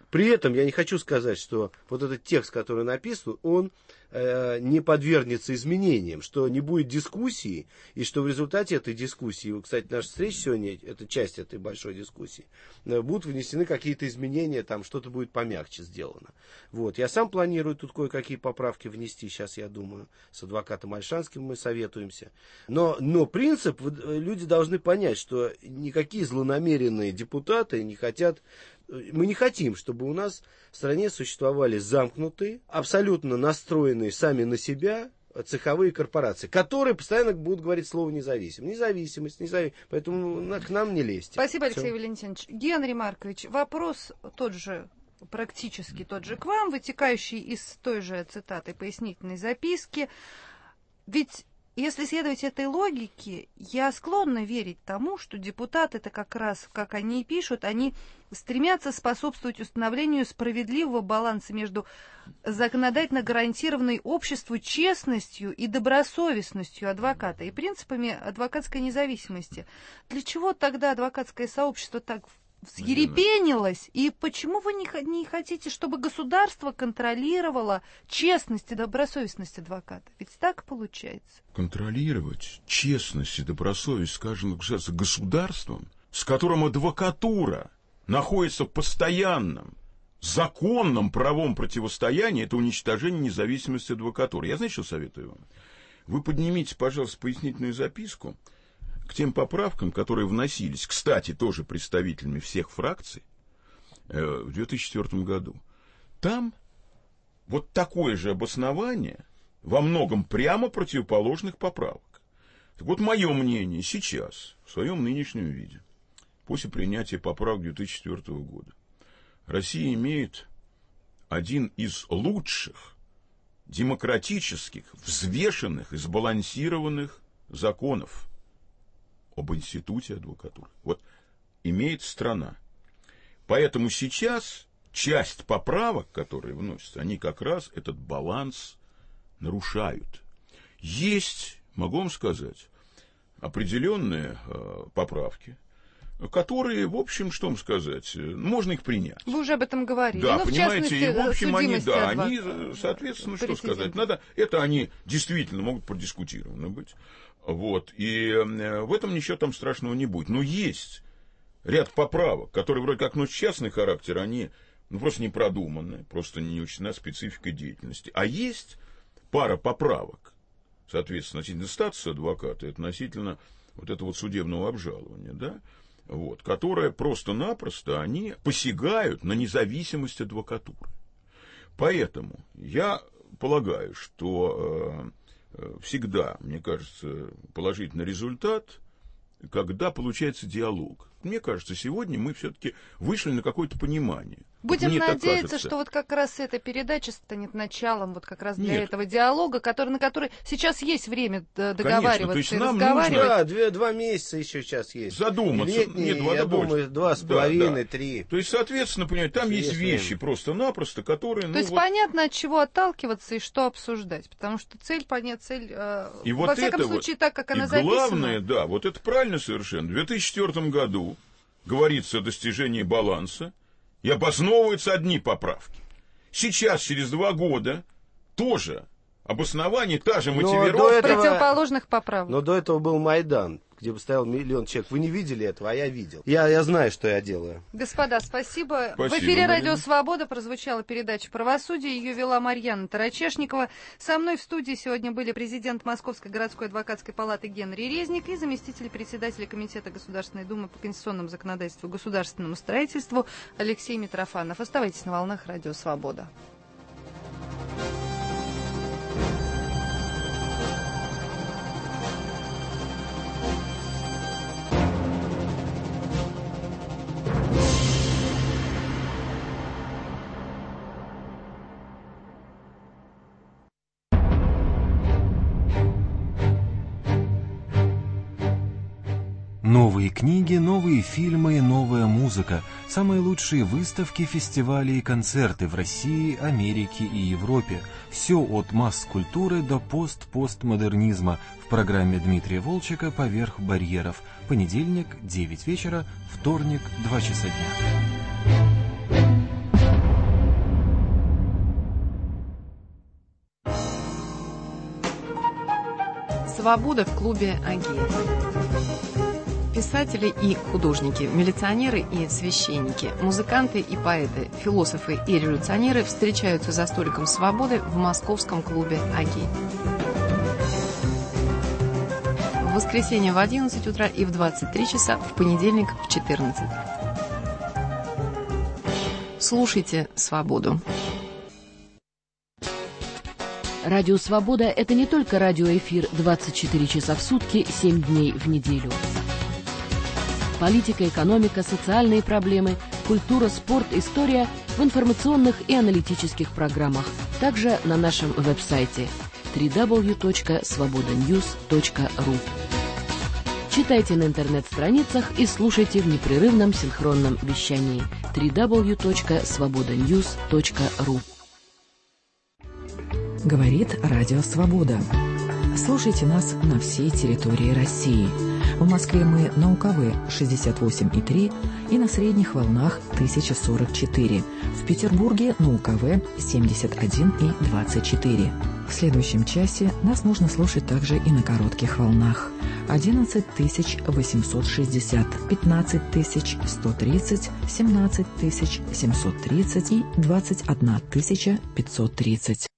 При этом я не хочу сказать, что вот этот текст, который написан, он э, не подвергнется изменениям, что не будет дискуссии, и что в результате этой дискуссии, кстати, наша встреча сегодня, это часть этой большой дискуссии, э, будут внесены какие-то изменения, там что-то будет помягче сделано. Вот. Я сам планирую тут кое-какие поправки внести, сейчас я думаю, с адвокатом Ольшанским мы советуемся. Но, но принцип, люди должны понять, что никакие злонамеренные депутаты не хотят. Мы не хотим, чтобы у нас в стране существовали замкнутые, абсолютно настроенные сами на себя цеховые корпорации, которые постоянно будут говорить слово независимость. Независимость, независимость. Поэтому к нам не лезьте. Спасибо, Алексей Все. Валентинович. Генрий Маркович, вопрос тот же, практически тот же к вам, вытекающий из той же цитаты пояснительной записки. Ведь если следовать этой логике, я склонна верить тому, что депутаты, это как раз, как они и пишут, они стремятся способствовать установлению справедливого баланса между законодательно гарантированной обществу честностью и добросовестностью адвоката и принципами адвокатской независимости. Для чего тогда адвокатское сообщество так взъерепенилось, и почему вы не, не хотите, чтобы государство контролировало честность и добросовестность адвоката? Ведь так получается. Контролировать честность и добросовестность, скажем, государством, с которым адвокатура находится в постоянном законном правом противостоянии, это уничтожение независимости адвокатуры. Я, знаете, что советую вам? Вы поднимите, пожалуйста, пояснительную записку к тем поправкам, которые вносились, кстати, тоже представителями всех фракций э, в две тысячи четвёртом году. Там вот такое же обоснование во многом прямо противоположных поправок. Так вот, мое мнение сейчас, в своем нынешнем виде, после принятия поправок две тысячи четвёртого года, Россия имеет один из лучших демократических, взвешенных и сбалансированных законов об институте адвокатуры. Вот имеет страна. Поэтому сейчас часть поправок, которые вносятся, они как раз этот баланс нарушают. Есть, могу вам сказать, определенные э, поправки, которые, в общем, что вам сказать, можно их принять. Вы уже об этом говорили. Да, ну, понимаете, в и в общем они, да, адвоката. они, соответственно, что сказать, надо, это они действительно могут продискутированы быть. Вот, и э, в этом ничего там страшного не будет. Но есть ряд поправок, которые вроде как носят частный характер, они ну, просто не продуманы, просто не учтена специфика деятельности. А есть пара поправок, соответственно, относительно статуса адвоката и относительно вот этого вот судебного обжалования, да, вот, которые просто-напросто они посягают на независимость адвокатуры. Поэтому я полагаю, что э, всегда, мне кажется, положительный результат, когда получается диалог. Мне кажется, сегодня мы все-таки вышли на какое-то понимание. Будем Мне надеяться, что вот как раз эта передача станет началом вот как раз для Нет. этого диалога, который, на который сейчас есть время договариваться Конечно, то есть и нам разговаривать. Да, две, два месяца еще сейчас есть. Задуматься. Летние, Нет, два, я да больше. думаю, два с Да, половиной, да. три. То есть, соответственно, понимаете, там есть Есть вещи время. просто-напросто, которые... То ну, есть вот, понятно, от чего отталкиваться и что обсуждать, потому что цель, понятна, цель, э, и во вот всяком это случае, вот, так, как она и записана. главное, да, вот это правильно совершенно. В две тысячи четвёртом году говорится о достижении баланса, и обосновываются одни поправки. Сейчас, через два года, тоже обоснование, та же Но до мотивировка. этого- Противоположных поправок. Но до этого был Майдан, где бы стоял миллион человек. Вы не видели этого, а я видел. Я, я знаю, что я делаю. Господа, спасибо. Спасибо, В эфире Марина. «Радио Свобода» прозвучала передача «Правосудие». Ее вела Марьяна Тарачешникова. Со мной в студии сегодня были президент Московской городской адвокатской палаты Генрий Резник и заместитель председателя Комитета Государственной Думы по конституционному законодательству и государственному строительству Алексей Митрофанов. Оставайтесь на волнах «Радио Свобода». Новые книги, новые фильмы, новая музыка, самые лучшие выставки, фестивали и концерты в России, Америке и Европе. Все от масс-культуры до пост-постмодернизма в программе Дмитрия Волчека «Поверх барьеров». Понедельник, девять вечера, вторник, два часа дня. Свобода в клубе Агит. Писатели и художники, милиционеры и священники, музыканты и поэты, философы и революционеры встречаются за столиком свободы в московском клубе Агит. В воскресенье в одиннадцать утра и в двадцать три часа, в понедельник в четырнадцать. Слушайте «Свободу». Радио «Свобода» — это не только радиоэфир двадцать четыре часа в сутки, семь дней в неделю. Политика, экономика, социальные проблемы, культура, спорт, история в информационных и аналитических программах. Также на нашем веб-сайте дабл ю дабл ю дабл ю точка свобода ньюс точка ру. Читайте на интернет-страницах и слушайте в непрерывном синхронном вещании дабл ю дабл ю дабл ю точка свобода ньюс точка ру. Говорит Радио Свобода. Слушайте нас на всей территории России. В Москве мы на УКВ шестьдесят восемь и три и на средних волнах тысяча сорок четыре. В Петербурге на УКВ семьдесят один и двадцать четыре. В следующем часе нас можно слушать также и на коротких волнах. одиннадцать тысяч восемьсот шестьдесят, пятнадцать тысяч сто тридцать, семнадцать тысяч семьсот тридцать и двадцать одна тысяча пятьсот тридцать.